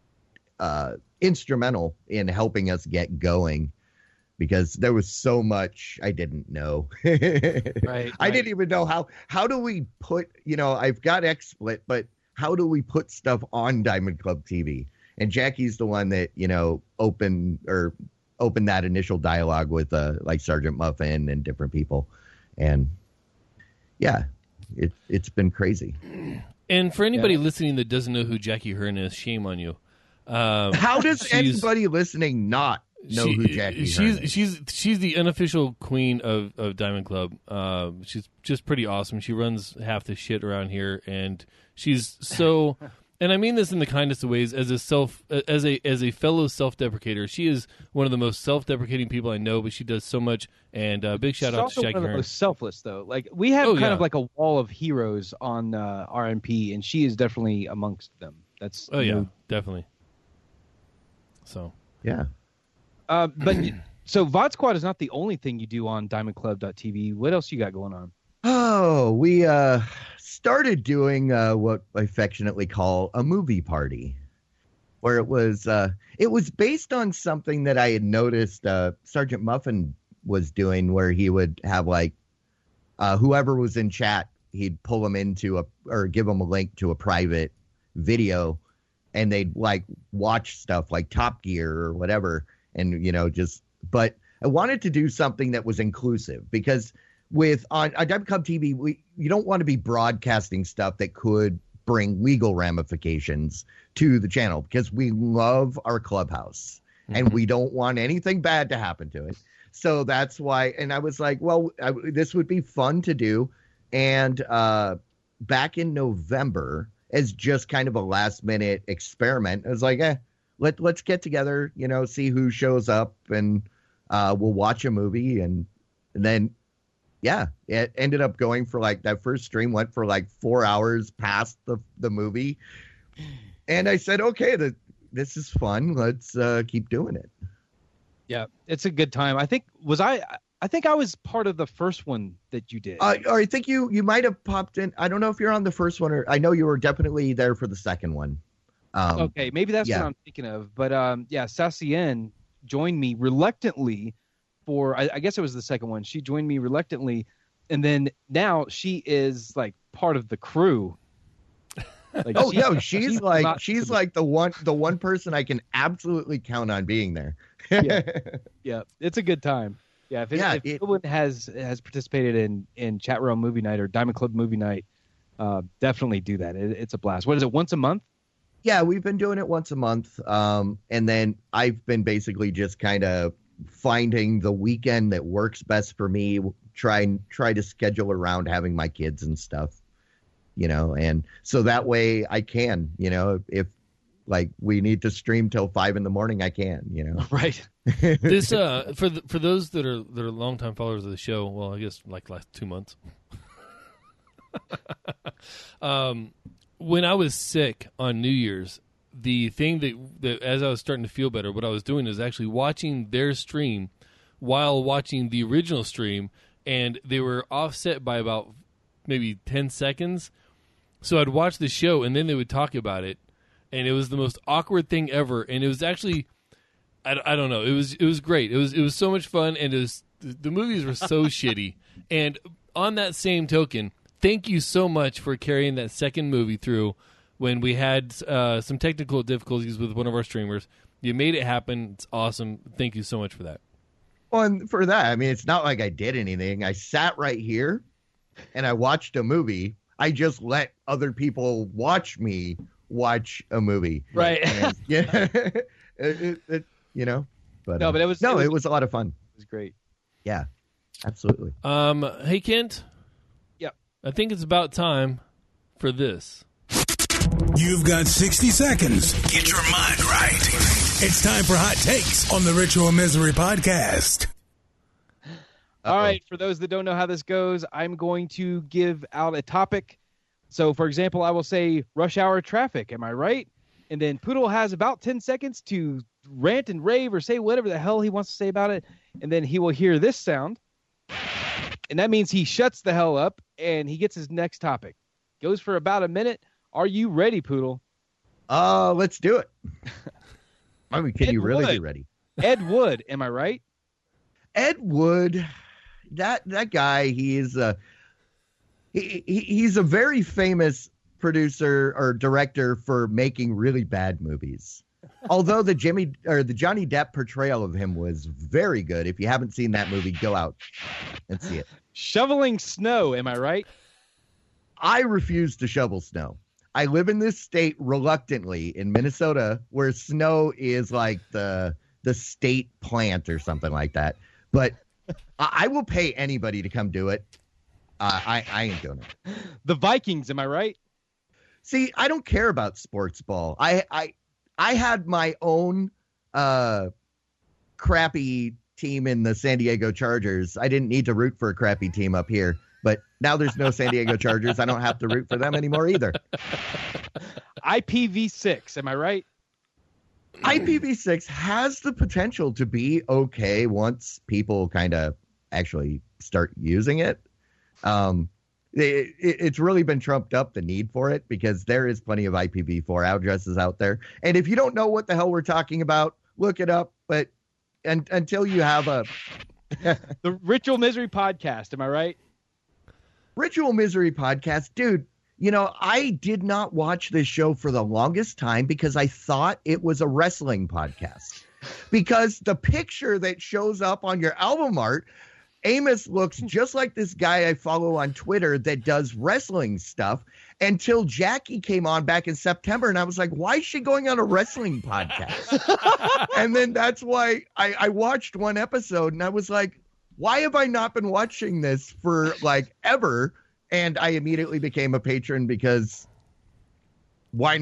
instrumental in helping us get going, because there was so much I didn't know. Right. I didn't even know how do we put, you know, I've got XSplit, but how do we put stuff on Diamond Club TV? And Jackie's the one that, you know, opened that initial dialogue with like Sergeant Muffin and different people. And yeah, it's been crazy. And for anybody listening that doesn't know who Jackie Hearn is, shame on you. How does anybody listening not know who Jackie Hearn is? She's the unofficial queen of Diamond Club. She's just pretty awesome. She runs half the shit around here, and she's so. And I mean this in the kindest of ways. As a fellow self-deprecator, she is one of the most self-deprecating people I know. But she does so much. And big shout out to Jackie Hearn. One of the most selfless, though. Like we have kind of like a wall of heroes on RMP, and she is definitely amongst them. That's definitely. So yeah. But so VOD Squad is not the only thing you do on DiamondClub.tv. What else you got going on? Oh, we started doing what I affectionately call a movie party, where it was based on something that I had noticed Sergeant Muffin was doing, where he would have like whoever was in chat, he'd pull them into or give them a link to a private video, and they'd like watch stuff like Top Gear or whatever. And, you know, but I wanted to do something that was inclusive, because on Diamond Club TV, you don't want to be broadcasting stuff that could bring legal ramifications to the channel, because we love our clubhouse and we don't want anything bad to happen to it. So that's why. And I was like, well, this would be fun to do. And back in November, as just kind of a last minute experiment, I was like, let's get together, see who shows up, and we'll watch a movie. And then, yeah, it ended up going for like that first stream went for like 4 hours past the movie. And I said, okay, this is fun. Let's keep doing it. Yeah, it's a good time. I think I was part of the first one that you did. Or I think you might have popped in. I don't know if you're on the first one, or I know you were definitely there for the second one. Okay, maybe that's what I'm thinking of. But Sassienne joined me reluctantly for, I guess it was the second one. She joined me reluctantly, and then now she is like part of the crew. Like, she's like the one person I can absolutely count on being there. Yeah, it's a good time. Yeah, if anyone has participated in Chat Room Movie Night or Diamond Club Movie Night, definitely do that. It's a blast. What is it, once a month? Yeah, we've been doing it once a month, and then I've been basically just kind of finding the weekend that works best for me. Try to schedule around having my kids and stuff, and so that way I can, if like we need to stream till 5 a.m, I can, Right. This for those that are longtime followers of the show. Well, I guess like last 2 months. When I was sick on New Year's, the thing that as I was starting to feel better, what I was doing is actually watching their stream while watching the original stream, and they were offset by about maybe 10 seconds. So I'd watch the show, and then they would talk about it, and it was the most awkward thing ever. And it was actually, I don't know, it was great. It was so much fun, and the movies were so shitty. And on that same token, thank you so much for carrying that second movie through when we had some technical difficulties with one of our streamers. You made it happen. It's awesome. Thank you so much for that. Well, and for that, I mean, it's not like I did anything. I sat right here and I watched a movie. I just let other people watch me watch a movie. Right. And, yeah. But it was a lot of fun. It was great. Yeah, absolutely. Hey, Kent. Yep. I think it's about time for this. You've got 60 seconds. Get your mind right. It's time for Hot Takes on the Ritual Misery Podcast. All right. For those that don't know how this goes, I'm going to give out a topic. So, for example, I will say rush hour traffic. Am I right? And then Poodle has about 10 seconds to rant and rave or say whatever the hell he wants to say about it. And then he will hear this sound. And that means he shuts the hell up and he gets his next topic. Goes for about a minute. Are you ready, Poodle? Let's do it. I mean, can you really be ready? Ed Wood, am I right? Ed Wood, that guy, he's a very famous producer or director for making really bad movies. Although the Johnny Depp portrayal of him was very good. If you haven't seen that movie, go out and see it. Shoveling snow, am I right? I refuse to shovel snow. I live in this state reluctantly in Minnesota where snow is like the state plant or something like that. But I will pay anybody to come do it. I ain't doing it. The Vikings, am I right? See, I don't care about sports ball. I had my own crappy team in the San Diego Chargers. I didn't need to root for a crappy team up here. But now there's no San Diego Chargers. I don't have to root for them anymore either. IPv6, am I right? IPv6 has the potential to be okay once people kind of actually start using it. It's really been trumped up, the need for it, because there is plenty of IPv4 addresses out there. And if you don't know what the hell we're talking about, look it up. But until you have the Ritual Misery Podcast, am I right? Ritual Misery Podcast, dude, I did not watch this show for the longest time because I thought it was a wrestling podcast. Because the picture that shows up on your album art, Amos looks just like this guy I follow on Twitter that does wrestling stuff, until Jackie came on back in September, and I was like, why is she going on a wrestling podcast? And then that's why I watched one episode, and I was like, why have I not been watching this for like ever? And I immediately became a patron because why not?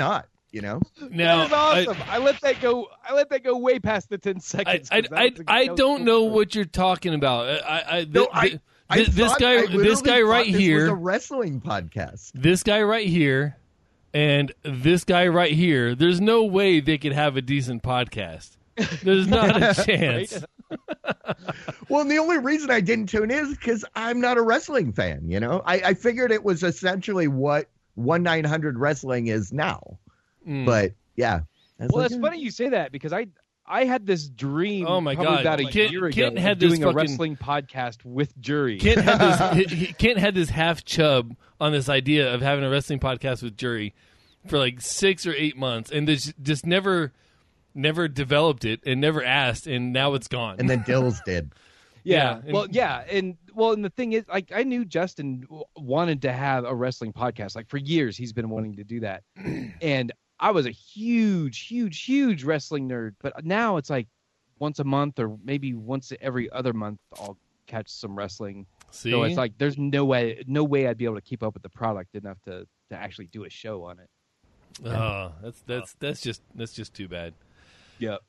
You know, Now, that is awesome. I let that go. I let that go way past the 10 seconds. I don't know what you're talking about. This guy right here was a wrestling podcast. This guy right here, and this guy right here. There's no way they could have a decent podcast. There's not a chance. Well, and the only reason I didn't tune in is because I'm not a wrestling fan. You know, I figured it was essentially what 1-900 wrestling is now. But yeah, well, it's funny you say that because I had this dream. Oh my God! About a year ago, had doing a wrestling podcast with Jury. Kent had this half chub on this idea of having a wrestling podcast with Jury for like 6 or 8 months, and just never developed it and never asked, and now it's gone. And then Dills did. Yeah. And the thing is, like, I knew Justin wanted to have a wrestling podcast. Like, for years, he's been wanting to do that. And I was a huge wrestling nerd. But now it's like once a month or maybe once every other month, I'll catch some wrestling. See? So it's like there's no way I'd be able to keep up with the product enough to actually do a show on it. Oh, that's just too bad. Yep.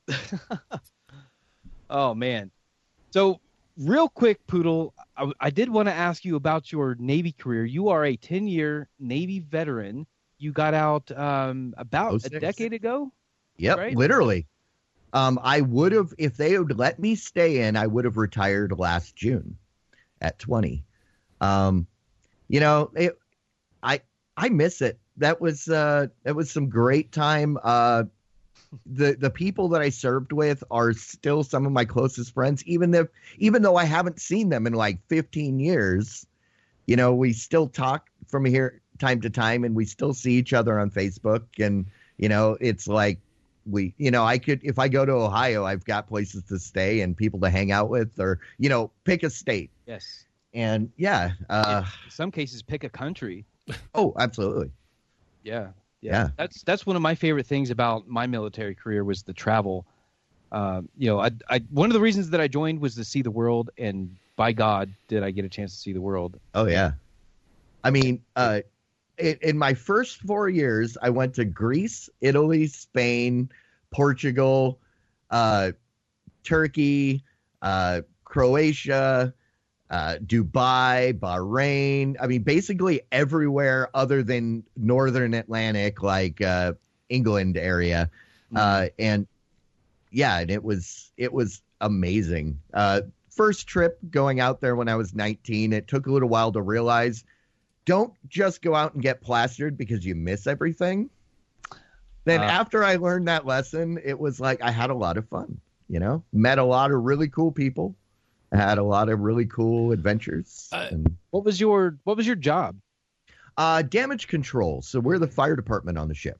Oh man. So real quick, Poodle, I did want to ask you about your Navy career. You are a 10-year Navy veteran. You got out about 06. a decade ago. Yep, right? literally. I would have, if they would let me stay in, I would have retired last June at 20. You know, I miss it. That was some great time. The people that I served with are still some of my closest friends, even though I haven't seen them in like 15 years. You know, we still talk from here time to time, and we still see each other on Facebook. And you know, it's like if I go to Ohio, I've got places to stay and people to hang out with, or pick a state. Yes. And in some cases, pick a country. Oh, absolutely. Yeah. That's one of my favorite things about my military career was the travel. I one of the reasons that I joined was to see the world, and by God, did I get a chance to see the world. Oh yeah. I mean, in my first 4 years, I went to Greece, Italy, Spain, Portugal, Turkey, Croatia, Dubai, Bahrain. I mean, basically everywhere other than Northern Atlantic, like England area. And it was amazing. First trip going out there when I was 19, it took a little while to realize, don't just go out and get plastered because you miss everything. Then after I learned that lesson, it was like I had a lot of fun, met a lot of really cool people. I had a lot of really cool adventures. What was your job? Damage control. So we're the fire department on the ship.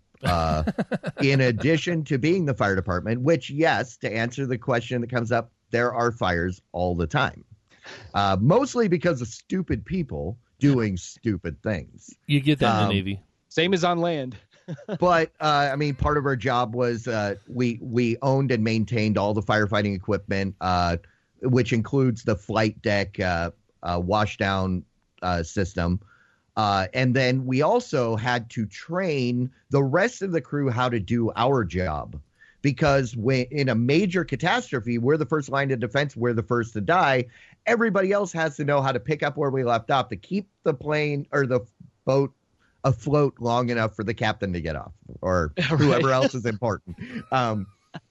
In addition to being the fire department, which, yes, to answer the question that comes up, there are fires all the time. Mostly because of stupid people doing stupid things. You get that in the Navy. Same as on land. But, I mean, part of our job was we owned and maintained all the firefighting equipment, which includes the flight deck washdown system. And then we also had to train the rest of the crew how to do our job. Because when in a major catastrophe, we're the first line of defense, we're the first to die. Everybody else has to know how to pick up where we left off to keep the plane or the boat afloat long enough for the captain to get off, or whoever else is important. Or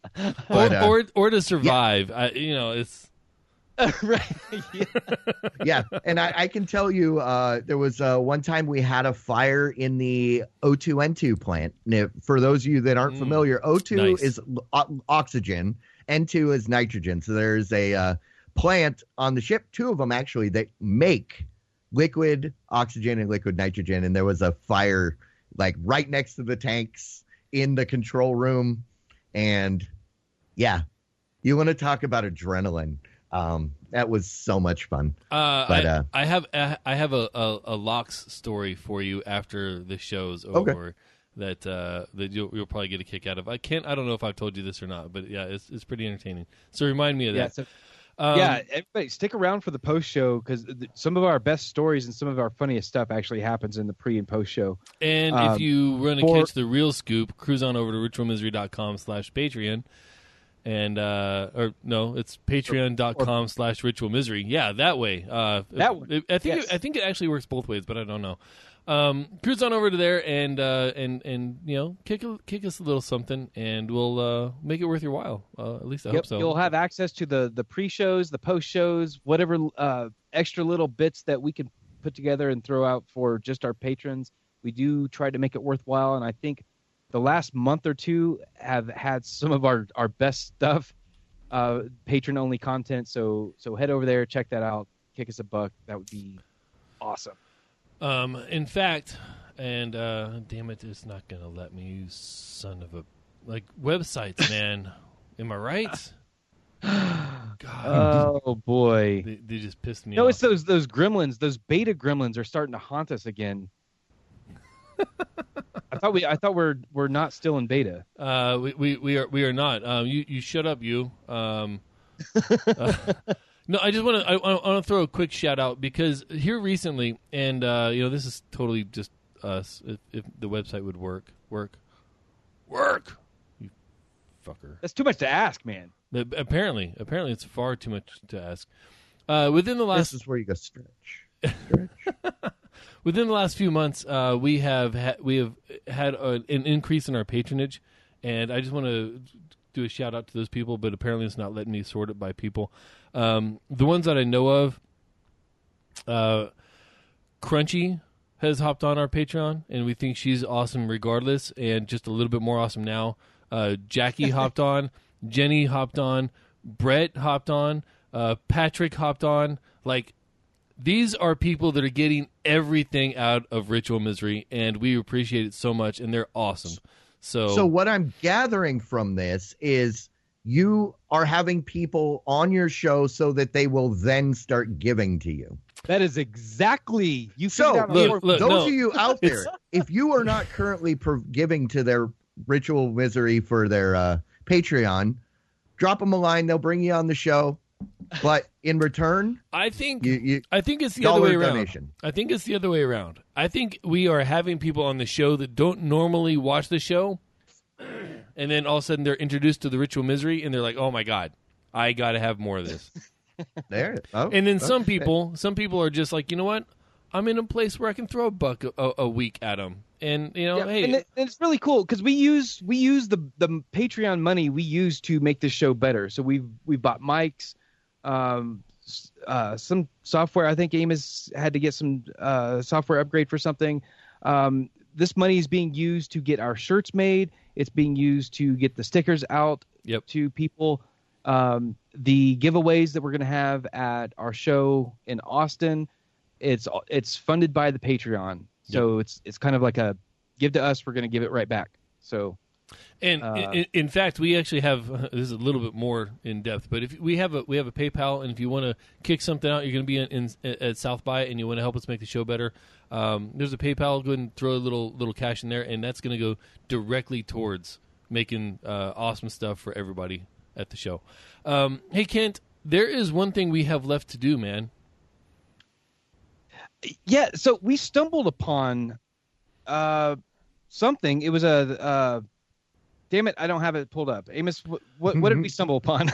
to survive. Yeah. It's right. Yeah. And I can tell you, there was one time we had a fire in the O2N2 plant. Now, for those of you that aren't familiar, O2 is oxygen, N2 is nitrogen. So there's a plant on the ship, two of them actually, that make liquid oxygen and liquid nitrogen. And there was a fire like right next to the tanks in the control room. And yeah, you want to talk about adrenaline. That was so much fun. I have a locks story for you after the show's over. Okay. That you'll probably get a kick out of. I don't know if I've told you this or not, but yeah, it's pretty entertaining. So remind me of that. Yeah, everybody stick around for the post show because some of our best stories and some of our funniest stuff actually happens in the pre and post show. And if you want to catch the real scoop, cruise on over to ritualmisery.com/Patreon. And it's patreon.com/ritualmisery. Yeah, that way. That one. I think it actually works both ways, but I don't know. Cruise on over to there and kick us a little something, and we'll make it worth your while. At least I hope so. You'll have access to the pre-shows, the post-shows, whatever extra little bits that we can put together and throw out for just our patrons. We do try to make it worthwhile, and I think the last month or two have had some of our best stuff, patron-only content. So head over there, check that out, kick us a buck. That would be awesome. In fact, and damn it, it's not going to let me, you son of a... Like, websites, man. Am I right? God. Oh, boy. They just pissed me No, off. it's those gremlins. Those beta gremlins are starting to haunt us again. I thought we're not still in beta. We are not. You shut up, you. No, I just want to throw a quick shout out because here recently, and this is totally just us. If the website would work, you fucker. That's too much to ask, man. Apparently, it's far too much to ask. Within the last, this is where you go stretch. Within the last few months, we have had an increase in our patronage, and I just want to do a shout out to those people, but apparently it's not letting me sort it by people. The ones that I know of, Crunchy has hopped on our Patreon, and we think she's awesome regardless, and just a little bit more awesome now. Jackie hopped on, Jenny hopped on, Brett hopped on, Patrick hopped on. Like, these are people that are getting everything out of Ritual Misery, and we appreciate it so much, and they're awesome. So what I'm gathering from this is you are having people on your show so that they will then start giving to you. That is exactly you. So look, those of you out there, if you are not currently giving to their Ritual Misery for their Patreon, drop them a line. They'll bring you on the show. But in return, I think it's the other way around. Donation. I think it's the other way around. I think we are having people on the show that don't normally watch the show, and then all of a sudden they're introduced to the Ritual Misery, and they're like, "Oh my god, I got to have more of this." And then some people are just like, you know what? I'm in a place where I can throw a buck a week at them, and hey, and it's really cool because we use the Patreon money we use to make this show better. So we've bought mics. Some software. I think Amos had to get some software upgrade for something. This money is being used to get our shirts made. It's being used to get the stickers out to people. The giveaways that we're going to have at our show in Austin, it's funded by the Patreon. So it's kind of like a give to us. We're going to give it right back. So. And in fact, we actually have this is a little bit more in depth, but if we have a PayPal, and if you want to kick something out, you're going to be at South by, and you want to help us make the show better. There's a PayPal. Go ahead and throw a little cash in there, and that's going to go directly towards making awesome stuff for everybody at the show. Hey Kent, there is one thing we have left to do, man. Yeah, so we stumbled upon something. It was a damn it, I don't have it pulled up. Amos, what did we stumble upon?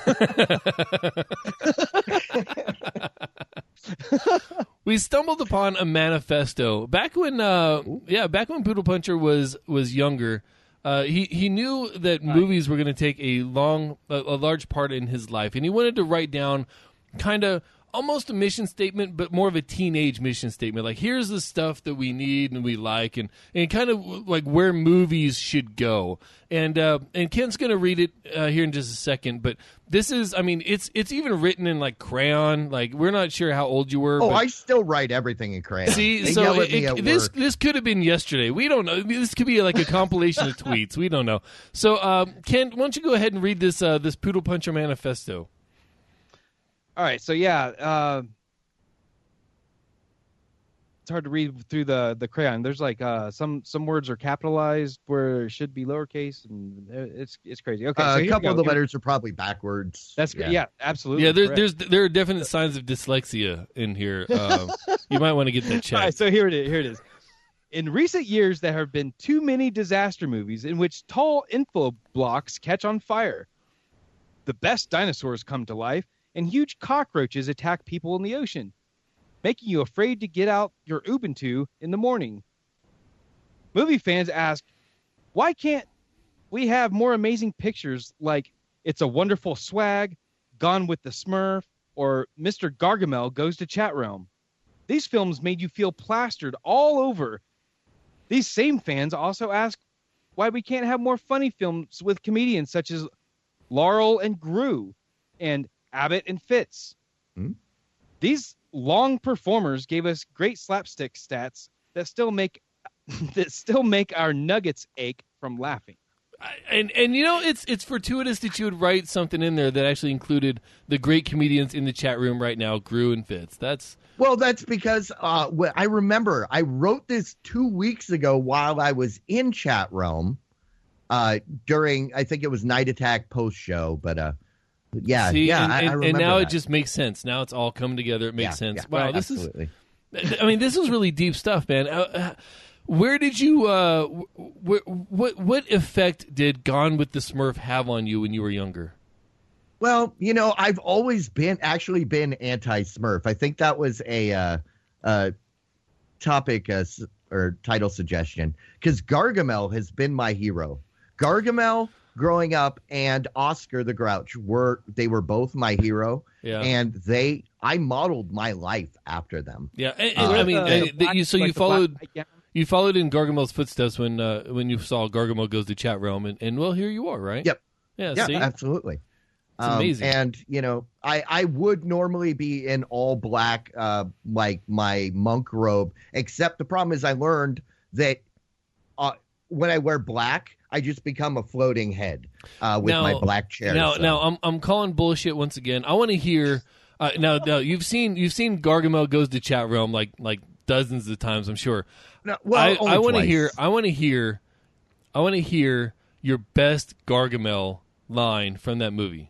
We stumbled upon a manifesto back when Poodle Puncher was younger. He knew that movies were going to take a large part in his life, and he wanted to write down kind of almost a mission statement, but more of a teenage mission statement. Like, here's the stuff that we need and we like, and kind of like where movies should go. And Kent's going to read it here in just a second. But this is, I mean, it's even written in like crayon. Like, we're not sure how old you were. Oh, but... I still write everything in crayon. See, they so yell at me at work. this could have been yesterday. We don't know. This could be like a compilation of tweets. We don't know. So, Kent, why don't you go ahead and read this Poodle Puncher manifesto? All right, so it's hard to read through the crayon. There's like some words are capitalized where it should be lowercase, and it's crazy. Okay, so a couple of the letters are probably backwards. That's good. Yeah, absolutely. Yeah, there are definite signs of dyslexia in here. You might want to get that checked. All right, so here it is. In recent years, there have been too many disaster movies in which tall info blocks catch on fire. The best dinosaurs come to life, and huge cockroaches attack people in the ocean, making you afraid to get out your Ubuntu in the morning. Movie fans ask, why can't we have more amazing pictures like It's a Wonderful Swag, Gone with the Smurf, or Mr. Gargamel Goes to Chat Realm? These films made you feel plastered all over. These same fans also ask why we can't have more funny films with comedians such as Laurel and Gru and Abbott and Fitz. These long performers gave us great slapstick stats that still make our nuggets ache from laughing. And you know, it's fortuitous that you would write something in there that actually included the great comedians in the chat room right now, Gru and Fitz. That's because I remember I wrote this 2 weeks ago while I was in Chat Realm during, I think it was Night Attack post show, but I remember. And now that. it just makes sense. Now it's all come together. It makes sense. Yeah, wow, right, this absolutely. this is really deep stuff, man. Where did you? What effect did Gone with the Smurf have on you when you were younger? Well, you know, I've always been anti-Smurf. I think that was a topic or title suggestion, because Gargamel has been my hero. Gargamel growing up and Oscar the Grouch were both my hero. Yeah. And I modeled my life after them. Yeah. You followed in Gargamel's footsteps when you saw Gargamel Goes to Chat Realm, and well, here you are, right? Yep. Yeah, see? Absolutely. It's amazing. And, you know, I would normally be in all black, like my monk robe, except the problem is I learned that when I wear black, I just become a floating head with my black chair. Now, I'm calling bullshit once again. I want to hear. Now, you've seen Gargamel Goes to Chat Realm like dozens of times, I'm sure. No, well, I want to hear your best Gargamel line from that movie.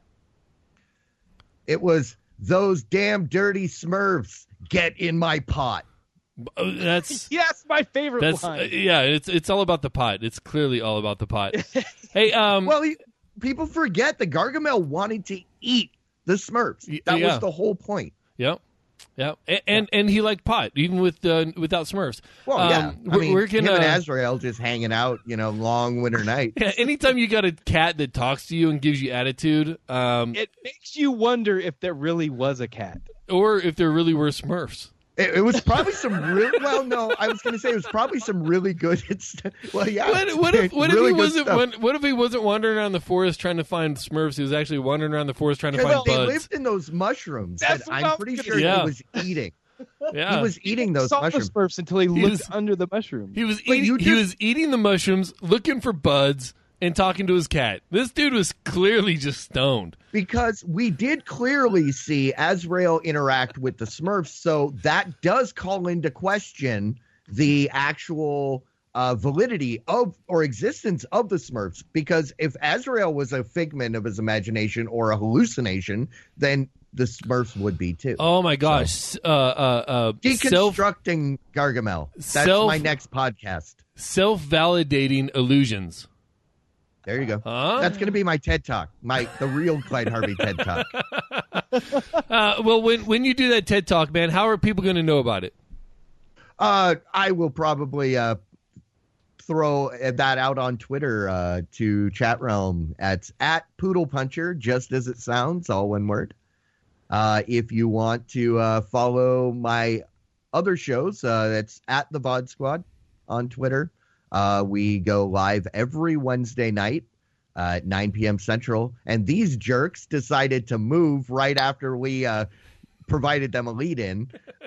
It was, "Those damn dirty Smurfs, get in my pot." That's my favorite line. It's all about the pot. It's clearly all about the pot. Hey, well, people forget that Gargamel wanted to eat the Smurfs. That was the whole point. Yep. Yeah, and he liked pot even without Smurfs. Well, yeah, we're him and Azrael just hanging out, long winter night. Yeah, anytime you got a cat that talks to you and gives you attitude, it makes you wonder if there really was a cat, or if there really were Smurfs. It was probably some really no. I was going to say it was probably some really good. Well, yeah. What if he wasn't wandering around the forest trying to find Smurfs? He was actually wandering around the forest trying to find buds. They lived in those mushrooms that I'm pretty sure he was eating. Yeah. He was eating those mushrooms. The Smurfs until he looked under the mushrooms. He was eating the mushrooms, looking for buds, and talking to his cat. This dude was clearly just stoned. Because we did clearly see Azrael interact with the Smurfs, so that does call into question the actual validity of or existence of the Smurfs. Because if Azrael was a figment of his imagination or a hallucination, then the Smurfs would be too. Oh my gosh! Deconstructing Gargamel. That's my next podcast. Self-validating illusions. There you go. That's going to be my TED Talk, the real Clyde Harvey TED Talk. Well, when you do that TED Talk, man, how are people going to know about it? I will probably throw that out on Twitter to Chat Realm. It's at Poodle Puncher, just as it sounds, all one word. If you want to follow my other shows, that's at the VOD Squad on Twitter. We go live every Wednesday night at 9 p.m. Central. And these jerks decided to move right after we provided them a lead-in.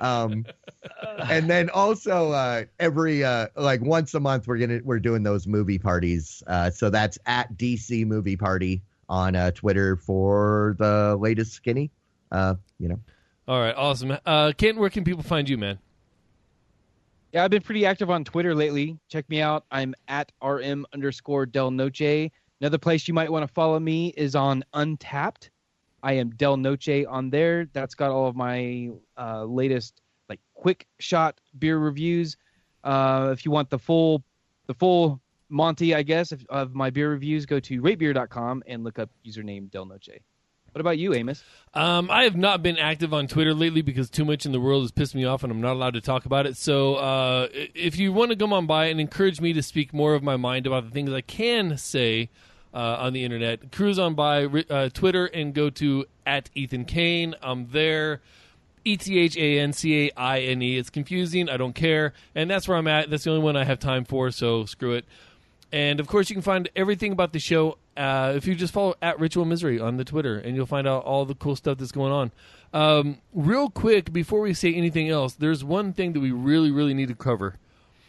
And then also every once a month we're doing those movie parties. So that's at DC Movie Party on Twitter for the latest skinny. All right, awesome. Kent, where can people find you, man? Yeah, I've been pretty active on Twitter lately. Check me out. I'm at RM_Del Noche. Another place you might want to follow me is on Untapped. I am Del Noche on there. That's got all of my latest like quick shot beer reviews. If you want the full Monty, I guess, of my beer reviews, go to ratebeer.com and look up username Del Noche. What about you, Amos? I have not been active on Twitter lately because too much in the world has pissed me off and I'm not allowed to talk about it. So if you want to come on by and encourage me to speak more of my mind about the things I can say on the internet, cruise on by Twitter and go to @EthanCaine. I'm there. EthanCaine. It's confusing. I don't care. And that's where I'm at. That's the only one I have time for, so screw it. And, of course, you can find everything about the show if you just follow @RitualMisery on the Twitter, and you'll find out all the cool stuff that's going on. Real quick, before we say anything else, there's one thing that we really, really need to cover.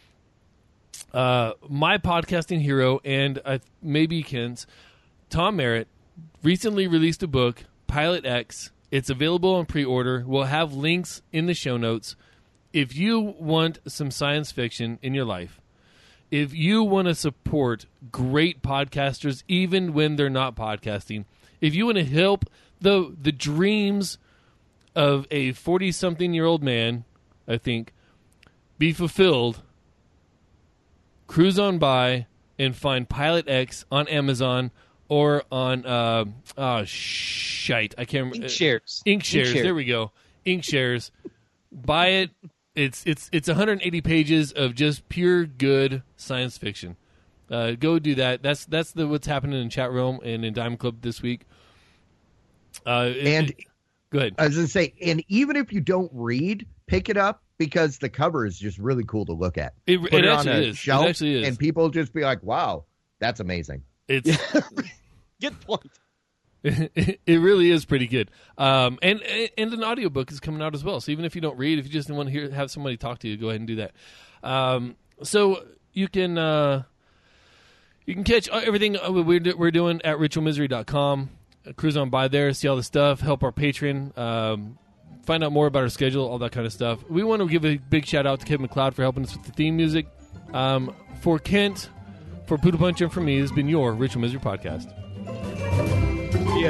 My podcasting hero, and maybe Ken's, Tom Merritt, recently released a book, Pilot X. It's available on pre-order. We'll have links in the show notes. If you want some science fiction in your life, if you want to support great podcasters even when they're not podcasting, if you want to help the dreams of a 40-something-year-old man, I think, be fulfilled, cruise on by and find Pilot X on Amazon or on I can't remember. Inkshares. There we go. Inkshares. Buy it. It's 180 pages of just pure good science fiction. Go do that. That's what's happening in chat room and in Diamond Club this week. Go ahead. I was going to say, and even if you don't read, pick it up because the cover is just really cool to look at. It actually is. Shelf, it actually is. And people just be like, "Wow, that's amazing." It's good point. It really is pretty good. And an audiobook is coming out as well. So even if you don't read, if you just want to have somebody talk to you, go ahead and do that. So you can catch everything we're doing at ritualmisery.com. Cruise on by there, see all the stuff, help our patron, find out more about our schedule, all that kind of stuff. We want to give a big shout out to Kevin MacLeod for helping us with the theme music. For Kent, for Poodle Punch, and for me, this has been your Ritual Misery Podcast. Yeah.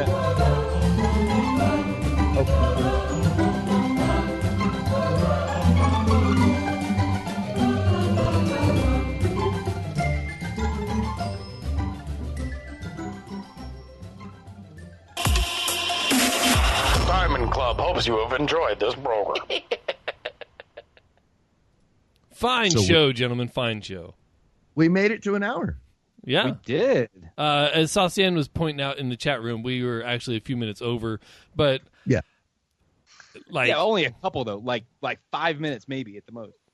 Diamond Club hopes you have enjoyed this program. Fine show, gentlemen. Fine show. We made it to an hour. Yeah. We did. As Saucian was pointing out in the chat room, we were actually a few minutes over, but yeah, only a couple though, like 5 minutes maybe at the most.